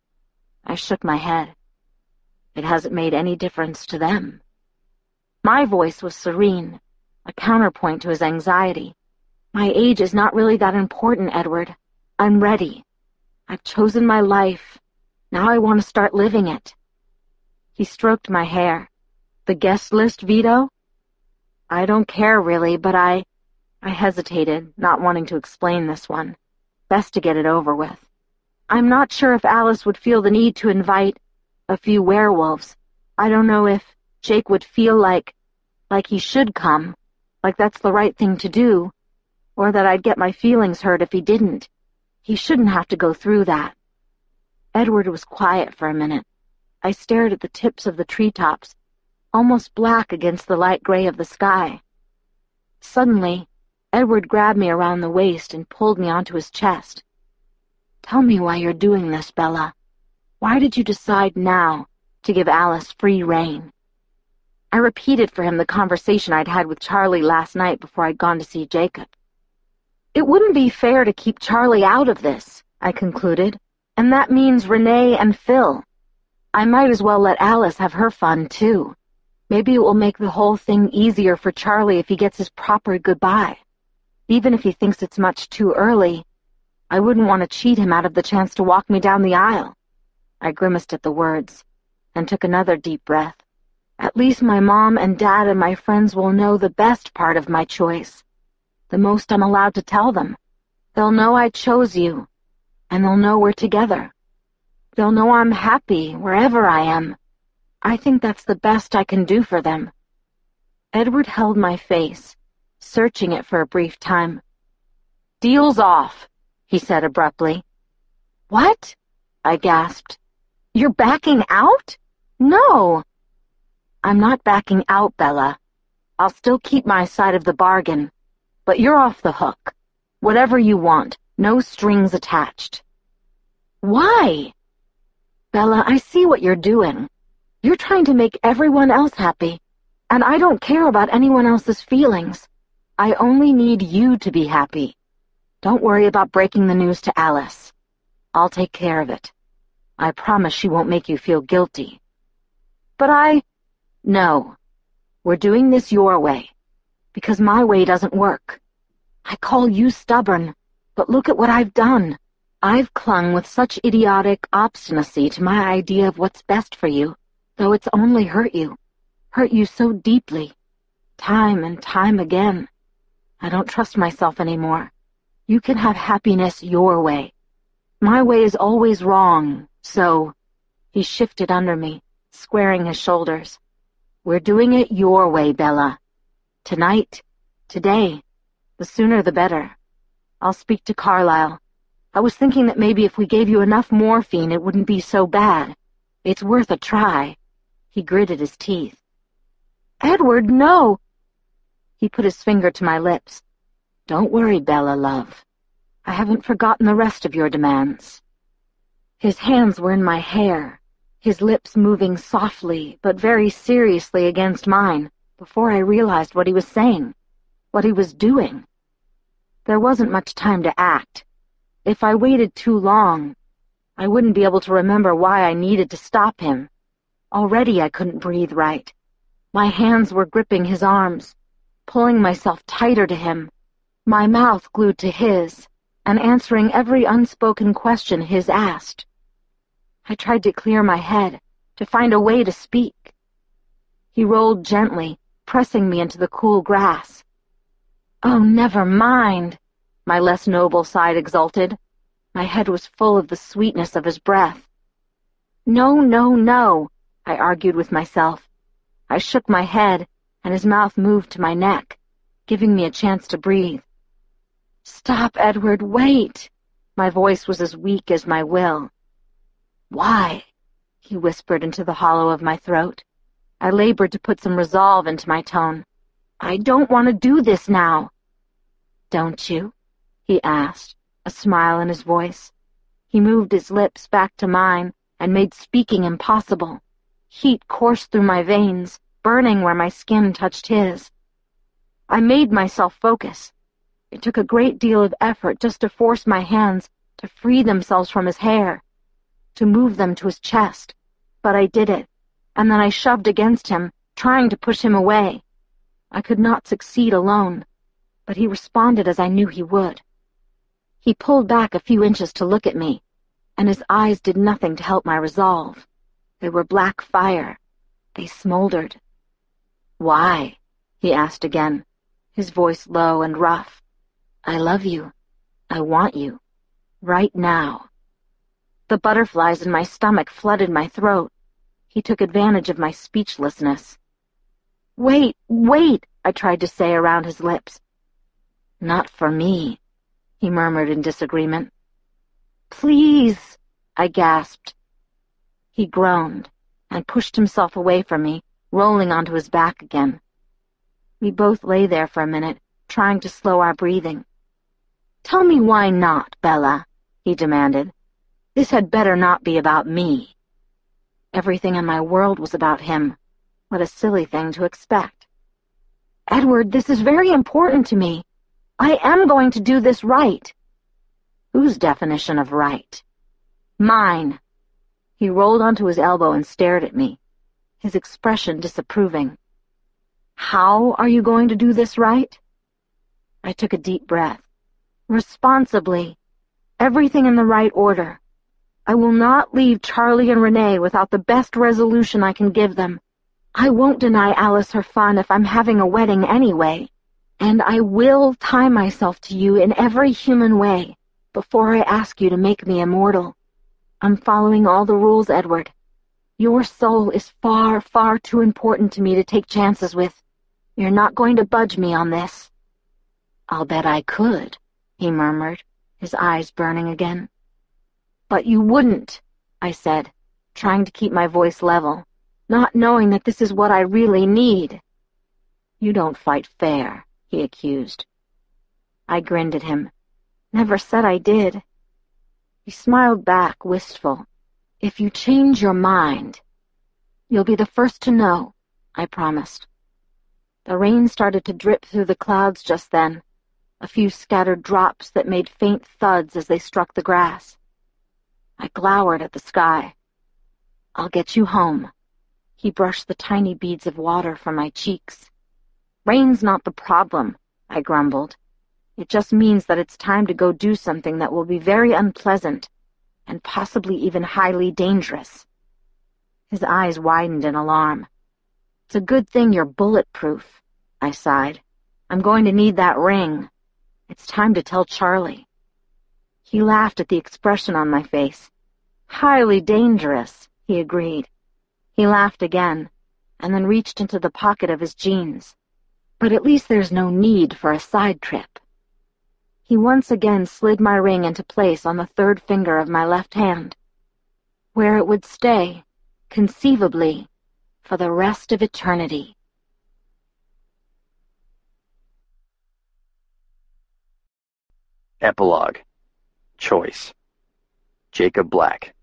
A: I shook my head. It hasn't made any difference to them. My voice was serene, a counterpoint to his anxiety. My age is not really that important, Edward. I'm ready. I've chosen my life. Now I want to start living it. He stroked my hair. The guest list veto? I don't care really, but I hesitated, not wanting to explain this one. Best to get it over with. I'm not sure if Alice would feel the need to invite a few werewolves. I don't know if Jake would feel like he should come, like that's the right thing to do, or that I'd get my feelings hurt if he didn't. He shouldn't have to go through that. Edward was quiet for a minute. I stared at the tips of the treetops, almost black against the light gray of the sky. Suddenly, Edward grabbed me around the waist and pulled me onto his chest. Tell me why you're doing this, Bella. Why did you decide now to give Alice free rein? I repeated for him the conversation I'd had with Charlie last night before I'd gone to see Jacob. It wouldn't be fair to keep Charlie out of this, I concluded, and that means Renee and Phil. I might as well let Alice have her fun, too. Maybe it will make the whole thing easier for Charlie if he gets his proper goodbye. Even if he thinks it's much too early, I wouldn't want to cheat him out of the chance to walk me down the aisle. I grimaced at the words, and took another deep breath. At least my mom and dad and my friends will know the best part of my choice. The most I'm allowed to tell them. They'll know I chose you, and they'll know we're together. They'll know I'm happy wherever I am. I think that's the best I can do for them. Edward held my face, searching it for a brief time. Deal's off, he said abruptly. What? I gasped. You're backing out? No. I'm not backing out, Bella. I'll still keep my side of the bargain. But you're off the hook. Whatever you want, no strings attached. Why? Bella, I see what you're doing. You're trying to make everyone else happy, and I don't care about anyone else's feelings. I only need you to be happy. Don't worry about breaking the news to Alice. I'll take care of it. I promise she won't make you feel guilty. But No. We're doing this your way, because my way doesn't work. I call you stubborn, but look at what I've done. I've clung with such idiotic obstinacy to my idea of what's best for you, though it's only hurt you so deeply, time and time again. I don't trust myself anymore. You can have happiness your way. My way is always wrong, so... He shifted under me, squaring his shoulders. We're doing it your way, Bella. Tonight. Today. The sooner the better. I'll speak to Carlyle. I was thinking that maybe if we gave you enough morphine, it wouldn't be so bad. It's worth a try." He gritted his teeth. "Edward, no!" He put his finger to my lips. "Don't worry, Bella, love. I haven't forgotten the rest of your demands." His hands were in my hair, his lips moving softly but very seriously against mine before I realized what he was saying, what he was doing. There wasn't much time to act. If I waited too long, I wouldn't be able to remember why I needed to stop him. Already I couldn't breathe right. My hands were gripping his arms, pulling myself tighter to him, my mouth glued to his, and answering every unspoken question his asked. I tried to clear my head, to find a way to speak. He rolled gently, pressing me into the cool grass. "Oh, never mind," my less noble side exulted. My head was full of the sweetness of his breath. "No, no, no," I argued with myself. I shook my head, and his mouth moved to my neck, giving me a chance to breathe. "Stop, Edward, wait." My voice was as weak as my will. "Why?" he whispered into the hollow of my throat. I labored to put some resolve into my tone. "I don't want to do this now." "Don't you?" he asked, a smile in his voice. He moved his lips back to mine and made speaking impossible. Heat coursed through my veins, burning where my skin touched his. I made myself focus. It took a great deal of effort just to force my hands to free themselves from his hair, to move them to his chest, but I did it, and then I shoved against him, trying to push him away. I could not succeed alone, but he responded as I knew he would. He pulled back a few inches to look at me, and his eyes did nothing to help my resolve. They were black fire. They smoldered. "Why?" he asked again, his voice low and rough. "I love you. I want you. Right now." The butterflies in my stomach flooded my throat. He took advantage of my speechlessness. "Wait, wait," I tried to say around his lips. "Not for me," he murmured in disagreement. "Please," I gasped. He groaned and pushed himself away from me, rolling onto his back again. We both lay there for a minute, trying to slow our breathing. "Tell me why not, Bella," he demanded. "This had better not be about me." Everything in my world was about him. What a silly thing to expect. "Edward, this is very important to me. I am going to do this right." "Whose definition of right?" "Mine." He rolled onto his elbow and stared at me, his expression disapproving. "How are you going to do this right?" I took a deep breath. "Responsibly. Everything in the right order. I will not leave Charlie and Renee without the best resolution I can give them. I won't deny Alice her fun if I'm having a wedding anyway. And I will tie myself to you in every human way before I ask you to make me immortal. I'm following all the rules, Edward. Your soul is far, far too important to me to take chances with. You're not going to budge me on this." "I'll bet I could," he murmured, his eyes burning again. "But you wouldn't," I said, trying to keep my voice level, not knowing that this is what I really need. "You don't fight fair," he accused. I grinned at him. "Never said I did." He smiled back, wistful. "If you change your mind, you'll be the first to know," I promised. The rain started to drip through the clouds just then, a few scattered drops that made faint thuds as they struck the grass. I glowered at the sky. "I'll get you home." He brushed the tiny beads of water from my cheeks. "Rain's not the problem," I grumbled. "It just means that it's time to go do something that will be very unpleasant and possibly even highly dangerous." His eyes widened in alarm. "It's a good thing you're bulletproof," I sighed. "I'm going to need that ring. It's time to tell Charlie." He laughed at the expression on my face. "Highly dangerous," he agreed. He laughed again, and then reached into the pocket of his jeans. But at least there's no need for a side trip. He once again slid my ring into place on the third finger of my left hand, where it would stay, conceivably, for the rest of eternity.
B: Epilogue. Choice. Jacob Black.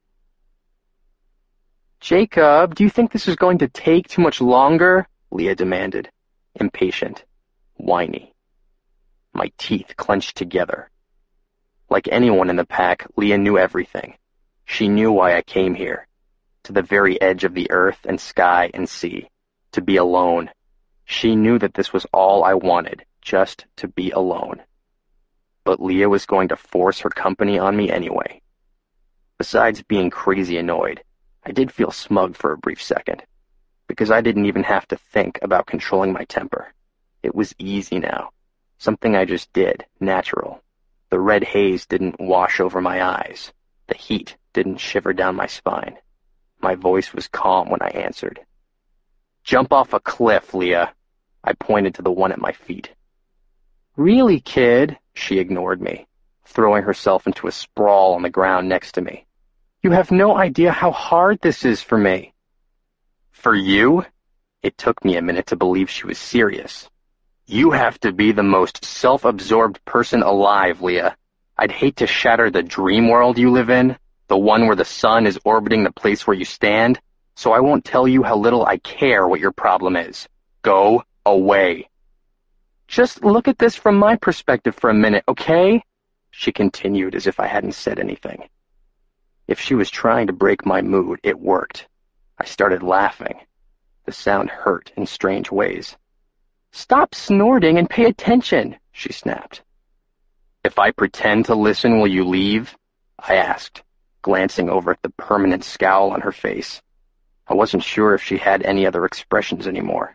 B: "Jacob, do you think this is going to take too much longer?" Leah demanded, impatient, whiny. My teeth clenched together. Like anyone in the pack, Leah knew everything. She knew why I came here, to the very edge of the earth and sky and sea, to be alone. She knew that this was all I wanted, just to be alone. But Leah was going to force her company on me anyway. Besides being crazy annoyed, I did feel smug for a brief second, because I didn't even have to think about controlling my temper. It was easy now, something I just did, natural. The red haze didn't wash over my eyes. The heat didn't shiver down my spine. My voice was calm when I answered. "Jump off a cliff, Leah." I pointed to the one at my feet. "Really, kid?" She ignored me, throwing herself into a sprawl on the ground next to me. "You have no idea how hard this is for me." "For you?" It took me a minute to believe she was serious. "You have to be the most self-absorbed person alive, Leah. I'd hate to shatter the dream world you live in, the one where the sun is orbiting the place where you stand, so I won't tell you how little I care what your problem is. Go away." "Just look at this from my perspective for a minute, okay?" She continued as if I hadn't said anything. If she was trying to break my mood, it worked. I started laughing. The sound hurt in strange ways. "Stop snorting and pay attention," she snapped. "If I pretend to listen, will you leave?" I asked, glancing over at the permanent scowl on her face. I wasn't sure if she had any other expressions anymore.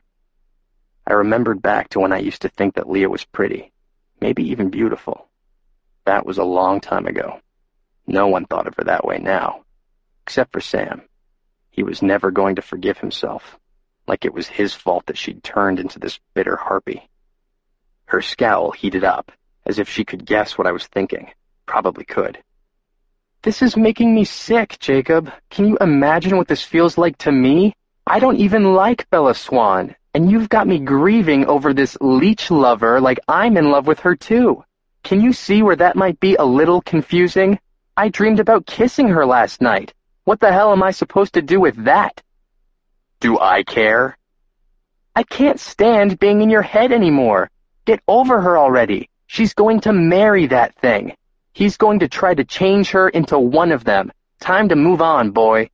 B: I remembered back to when I used to think that Leah was pretty, maybe even beautiful. That was a long time ago. No one thought of her that way now, except for Sam. He was never going to forgive himself, like it was his fault that she'd turned into this bitter harpy. Her scowl heated up, as if she could guess what I was thinking. Probably could. "This is making me sick, Jacob. Can you imagine what this feels like to me? I don't even like Bella Swan, and you've got me grieving over this leech lover like I'm in love with her too. Can you see where that might be a little confusing? I dreamed about kissing her last night. What the hell am I supposed to do with that?" "Do I care?" "I can't stand being in your head anymore. Get over her already. She's going to marry that thing. He's going to try to change her into one of them. Time to move on, boy."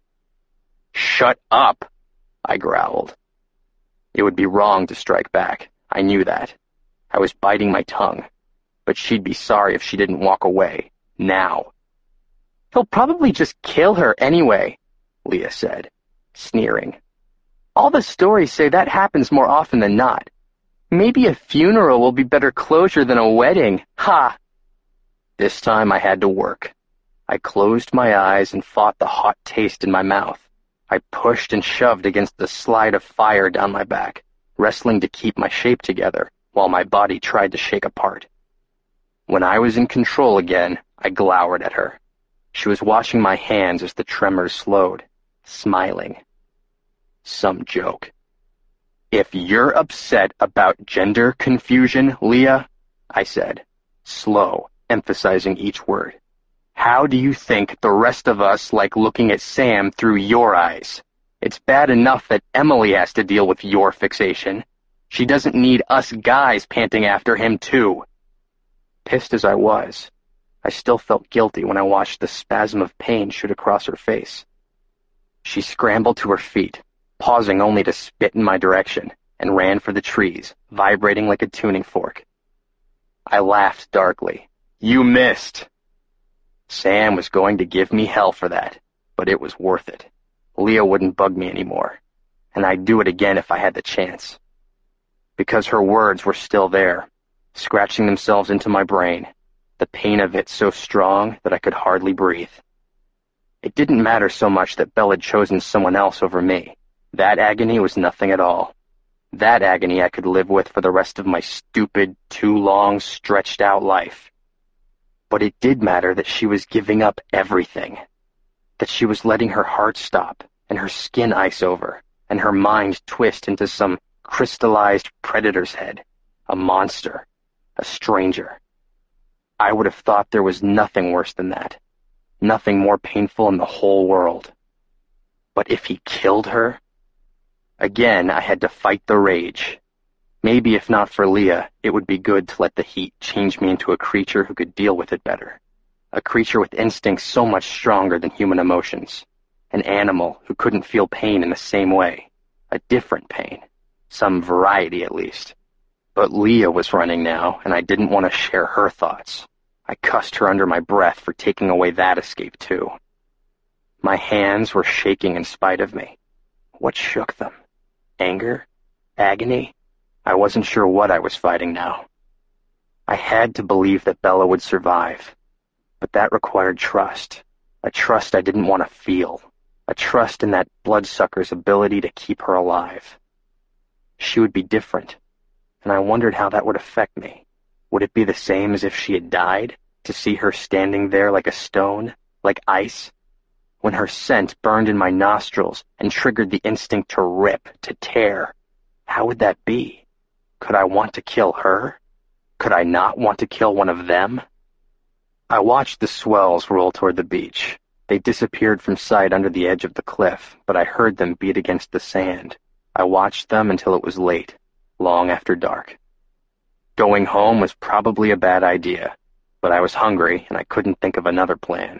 B: "Shut up," I growled. It would be wrong to strike back. I knew that. I was biting my tongue. But she'd be sorry if she didn't walk away. Now. "He'll probably just kill her anyway," Leah said, sneering. "All the stories say that happens more often than not. Maybe a funeral will be better closure than a wedding. Ha!" This time I had to work. I closed my eyes and fought the hot taste in my mouth. I pushed and shoved against the slide of fire down my back, wrestling to keep my shape together while my body tried to shake apart. When I was in control again, I glowered at her. She was washing my hands as the tremors slowed, smiling. Some joke. "If you're upset about gender confusion, Leah," I said, slow, emphasizing each word, "how do you think the rest of us like looking at Sam through your eyes? It's bad enough that Emily has to deal with your fixation. She doesn't need us guys panting after him, too." Pissed as I was, I still felt guilty when I watched the spasm of pain shoot across her face. She scrambled to her feet, pausing only to spit in my direction, and ran for the trees, vibrating like a tuning fork. I laughed darkly. "You missed." Sam was going to give me hell for that, but it was worth it. Leah wouldn't bug me anymore, and I'd do it again if I had the chance. Because her words were still there, scratching themselves into my brain, the pain of it so strong that I could hardly breathe. It didn't matter so much that Belle had chosen someone else over me. That agony was nothing at all. That agony I could live with for the rest of my stupid, too long, stretched-out life. But it did matter that she was giving up everything. That she was letting her heart stop, and her skin ice over, and her mind twist into some crystallized predator's head, a monster, a stranger. I would have thought there was nothing worse than that, nothing more painful in the whole world. But if he killed her? Again, I had to fight the rage. Maybe if not for Leah, it would be good to let the heat change me into a creature who could deal with it better. A creature with instincts so much stronger than human emotions. An animal who couldn't feel pain in the same way. A different pain. Some variety, at least. But Leah was running now, and I didn't want to share her thoughts. I cussed her under my breath for taking away that escape, too. My hands were shaking in spite of me. What shook them? Anger? Agony? I wasn't sure what I was fighting now. I had to believe that Bella would survive. But that required trust. A trust I didn't want to feel. A trust in that bloodsucker's ability to keep her alive. She would be different, and I wondered how that would affect me. Would it be the same as if she had died? To see her standing there like a stone, like ice? When her scent burned in my nostrils and triggered the instinct to rip, to tear, how would that be? Could I want to kill her? Could I not want to kill one of them? I watched the swells roll toward the beach. They disappeared from sight under the edge of the cliff, but I heard them beat against the sand. I watched them until it was late, long after dark. Going home was probably a bad idea, but I was hungry and I couldn't think of another plan.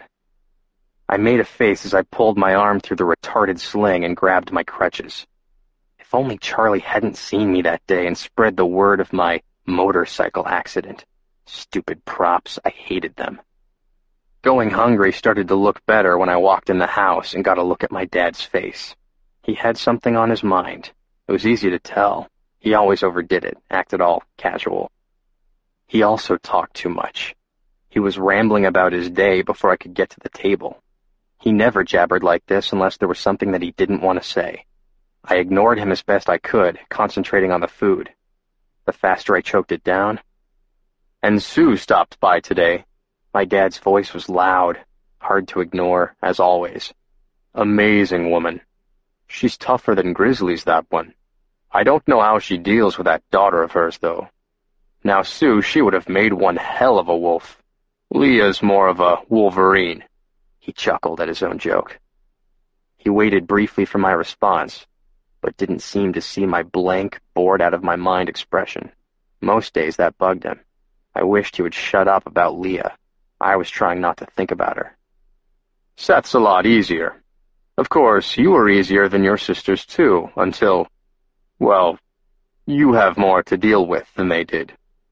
B: I made a face as I pulled my arm through the retarded sling and grabbed my crutches. If only Charlie hadn't seen me that day and spread the word of my motorcycle accident. Stupid props, I hated them. Going hungry started to look better when I walked in the house and got a look at my dad's face. He had something on his mind. It was easy to tell. He always overdid it, acted all casual. He also talked too much. He was rambling about his day before I could get to the table. He never jabbered like this unless there was something that he didn't want to say. I ignored him as best I could, concentrating on the food. The faster I choked it down. "And Sue stopped by today." My dad's voice was loud, hard to ignore, as always. "Amazing woman. She's tougher than Grizzly's, that one. I don't know how she deals with that daughter of hers, though. Now, Sue, she would have made one hell of a wolf. Leah's more of a Wolverine." He chuckled at his own joke. He waited briefly for my response, but didn't seem to see my blank, bored-out-of-my-mind expression. Most days that bugged him. I wished he would shut up about Leah. I was trying not to think about her. "Seth's a lot easier. Of course, you were easier than your sisters, too, until, well, you have more to deal with than they did."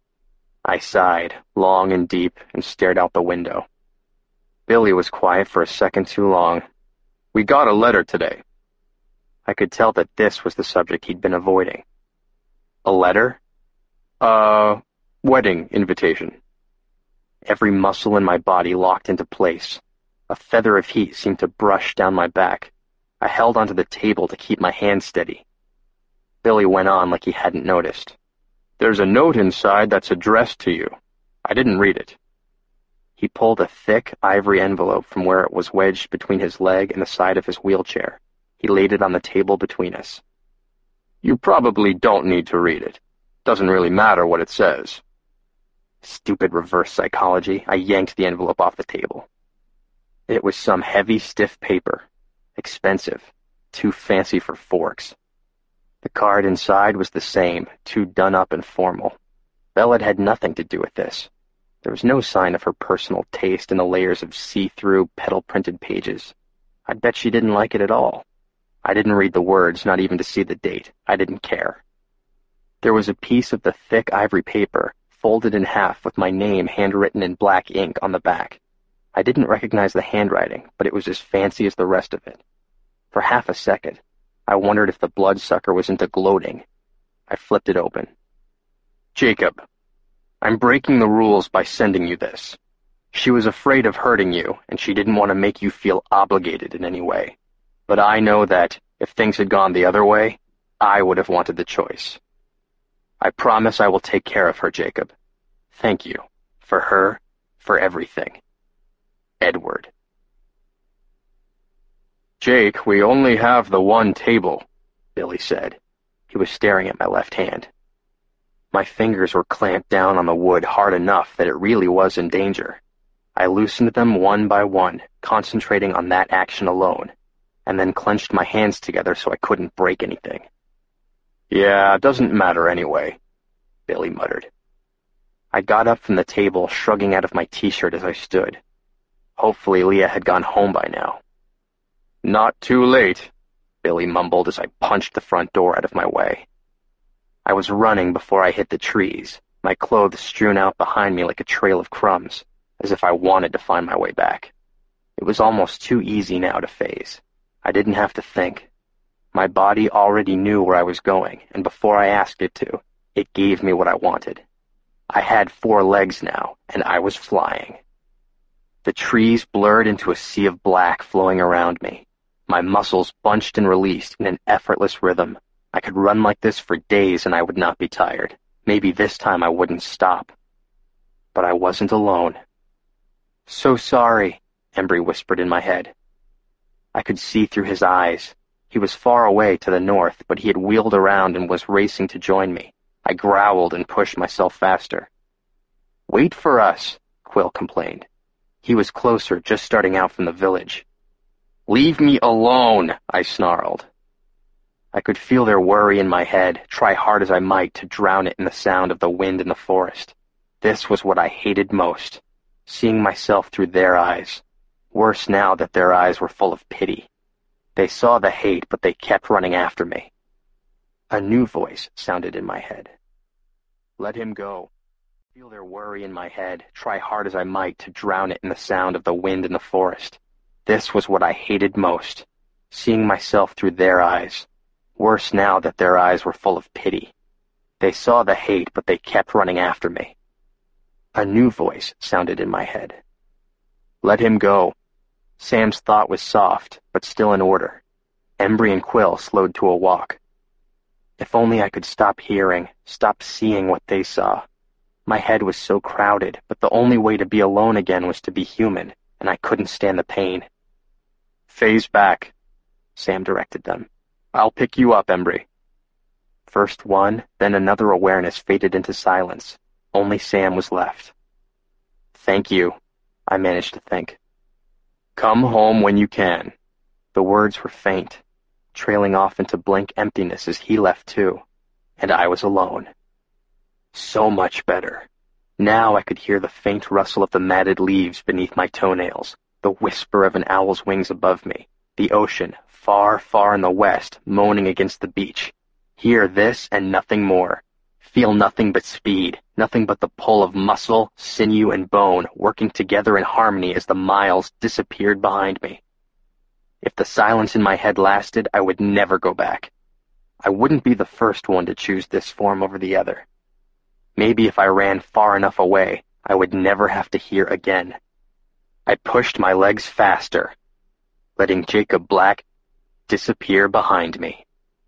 B: I sighed, long and deep, and stared out the window. Billy was quiet for a second too long. "We got a letter today." I could tell that this was the subject he'd been avoiding. "A letter?" Wedding invitation." Every muscle in my body locked into place. A feather of heat seemed to brush down my back. I held onto the table to keep my hand steady. Billy went on like he hadn't noticed. "There's a note inside that's addressed to you. I didn't read it." He pulled a thick ivory envelope from where it was wedged between his leg and the side of his wheelchair. He laid it on the table between us. "You probably don't need to read it. Doesn't really matter what it says." Stupid reverse psychology. I yanked the envelope off the table. It was some heavy, stiff paper. Expensive. Too fancy for forks. The card inside was the same, too done up and formal. Bella had nothing to do with this. There was no sign of her personal taste in the layers of see-through, petal-printed pages. I'd bet she didn't like it at all. I didn't read the words, not even to see the date. I didn't care. There was a piece of the thick ivory paper, folded in half with my name handwritten in black ink on the back. I didn't recognize the handwriting, but it was as fancy as the rest of it. For half a second, I wondered if the bloodsucker was into gloating. I flipped it open. "Jacob, I'm breaking the rules by sending you this. She was afraid of hurting you, and she didn't want to make you feel obligated in any way. But I know that, if things had gone the other way, I would have wanted the choice. I promise I will take care of her, Jacob. Thank you. For her, for everything. Edward. Jake, we only have the one table, Billy said. He was staring at my left hand. My fingers were clamped down on the wood hard enough that it really was in danger. I loosened them one by one, concentrating on that action alone, and then clenched my hands together so I couldn't break anything. Yeah, it doesn't matter anyway, Billy muttered. I got up from the table, shrugging out of my t-shirt as I stood. Hopefully Leah had gone home by now. Not too late, Billy mumbled as I punched the front door out of my way. I was running before I hit the trees, my clothes strewn out behind me like a trail of crumbs, as if I wanted to find my way back. It was almost too easy now to phase. I didn't have to think. My body already knew where I was going, and before I asked it to, it gave me what I wanted. I had 4 legs now, and I was flying. The trees blurred into a sea of black flowing around me. My muscles bunched and released in an effortless rhythm. I could run like this for days and I would not be tired. Maybe this time I wouldn't stop. But I wasn't alone. So sorry, Embry whispered in my head. I could see through his eyes. He was far away to the north, but he had wheeled around and was racing to join me. I growled and pushed myself faster. Wait for us, Quill complained. He was closer, just starting out from the village. Leave me alone, I snarled. I could feel their worry in my head, try hard as I might to drown it in the sound of the wind in the forest. This was what I hated most, seeing myself through their eyes. Worse now that their eyes were full of pity. They saw the hate, but they kept running after me. A new voice sounded in my head. Let him go. Feel their worry in my head, try hard as I might to drown it in the sound of the wind in the forest. This was what I hated most, seeing myself through their eyes. Worse now that their eyes were full of pity. They saw the hate, but they kept running after me. A new voice sounded in my head. Let him go. Sam's thought was soft, but still in order. Embry and Quill slowed to a walk. If only I could stop hearing, stop seeing what they saw. My head was so crowded, but the only way to be alone again was to be human, and I couldn't stand the pain. Phase back, Sam directed them. I'll pick you up, Embry. First one, then another awareness faded into silence. Only Sam was left. Thank you, I managed to think. Come home when you can. The words were faint, trailing off into blank emptiness as he left too, and I was alone. So much better. Now I could hear the faint rustle of the matted leaves beneath my toenails, the whisper of an owl's wings above me, the ocean, far, far in the west, moaning against the beach. Hear this and nothing more. Feel nothing but speed, nothing but the pull of muscle, sinew, and bone working together in harmony as the miles disappeared behind me. If the silence in my head lasted, I would never go back. I wouldn't be the first one to choose this form over the other. Maybe if I ran far enough away, I would never have to hear again. I pushed my legs faster, letting Jacob Black disappear behind me.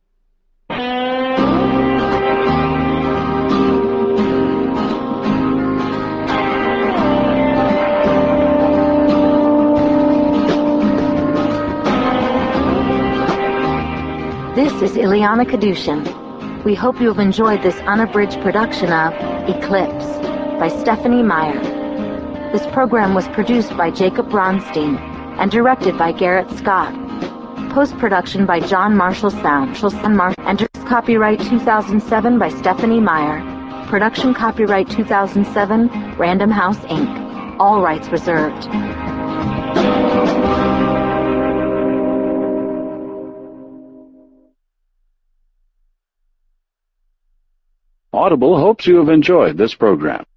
A: This is Ileana Kadushin. We hope you have enjoyed this unabridged production of Eclipse by Stephanie Meyer. This program was produced by Jacob Bronstein and directed by Garrett Scott. Post-production by John Marshall Sound. And copyright 2007 by Stephanie Meyer. Production copyright 2007, Random House, Inc. All rights reserved.
C: Audible hopes you have enjoyed this program.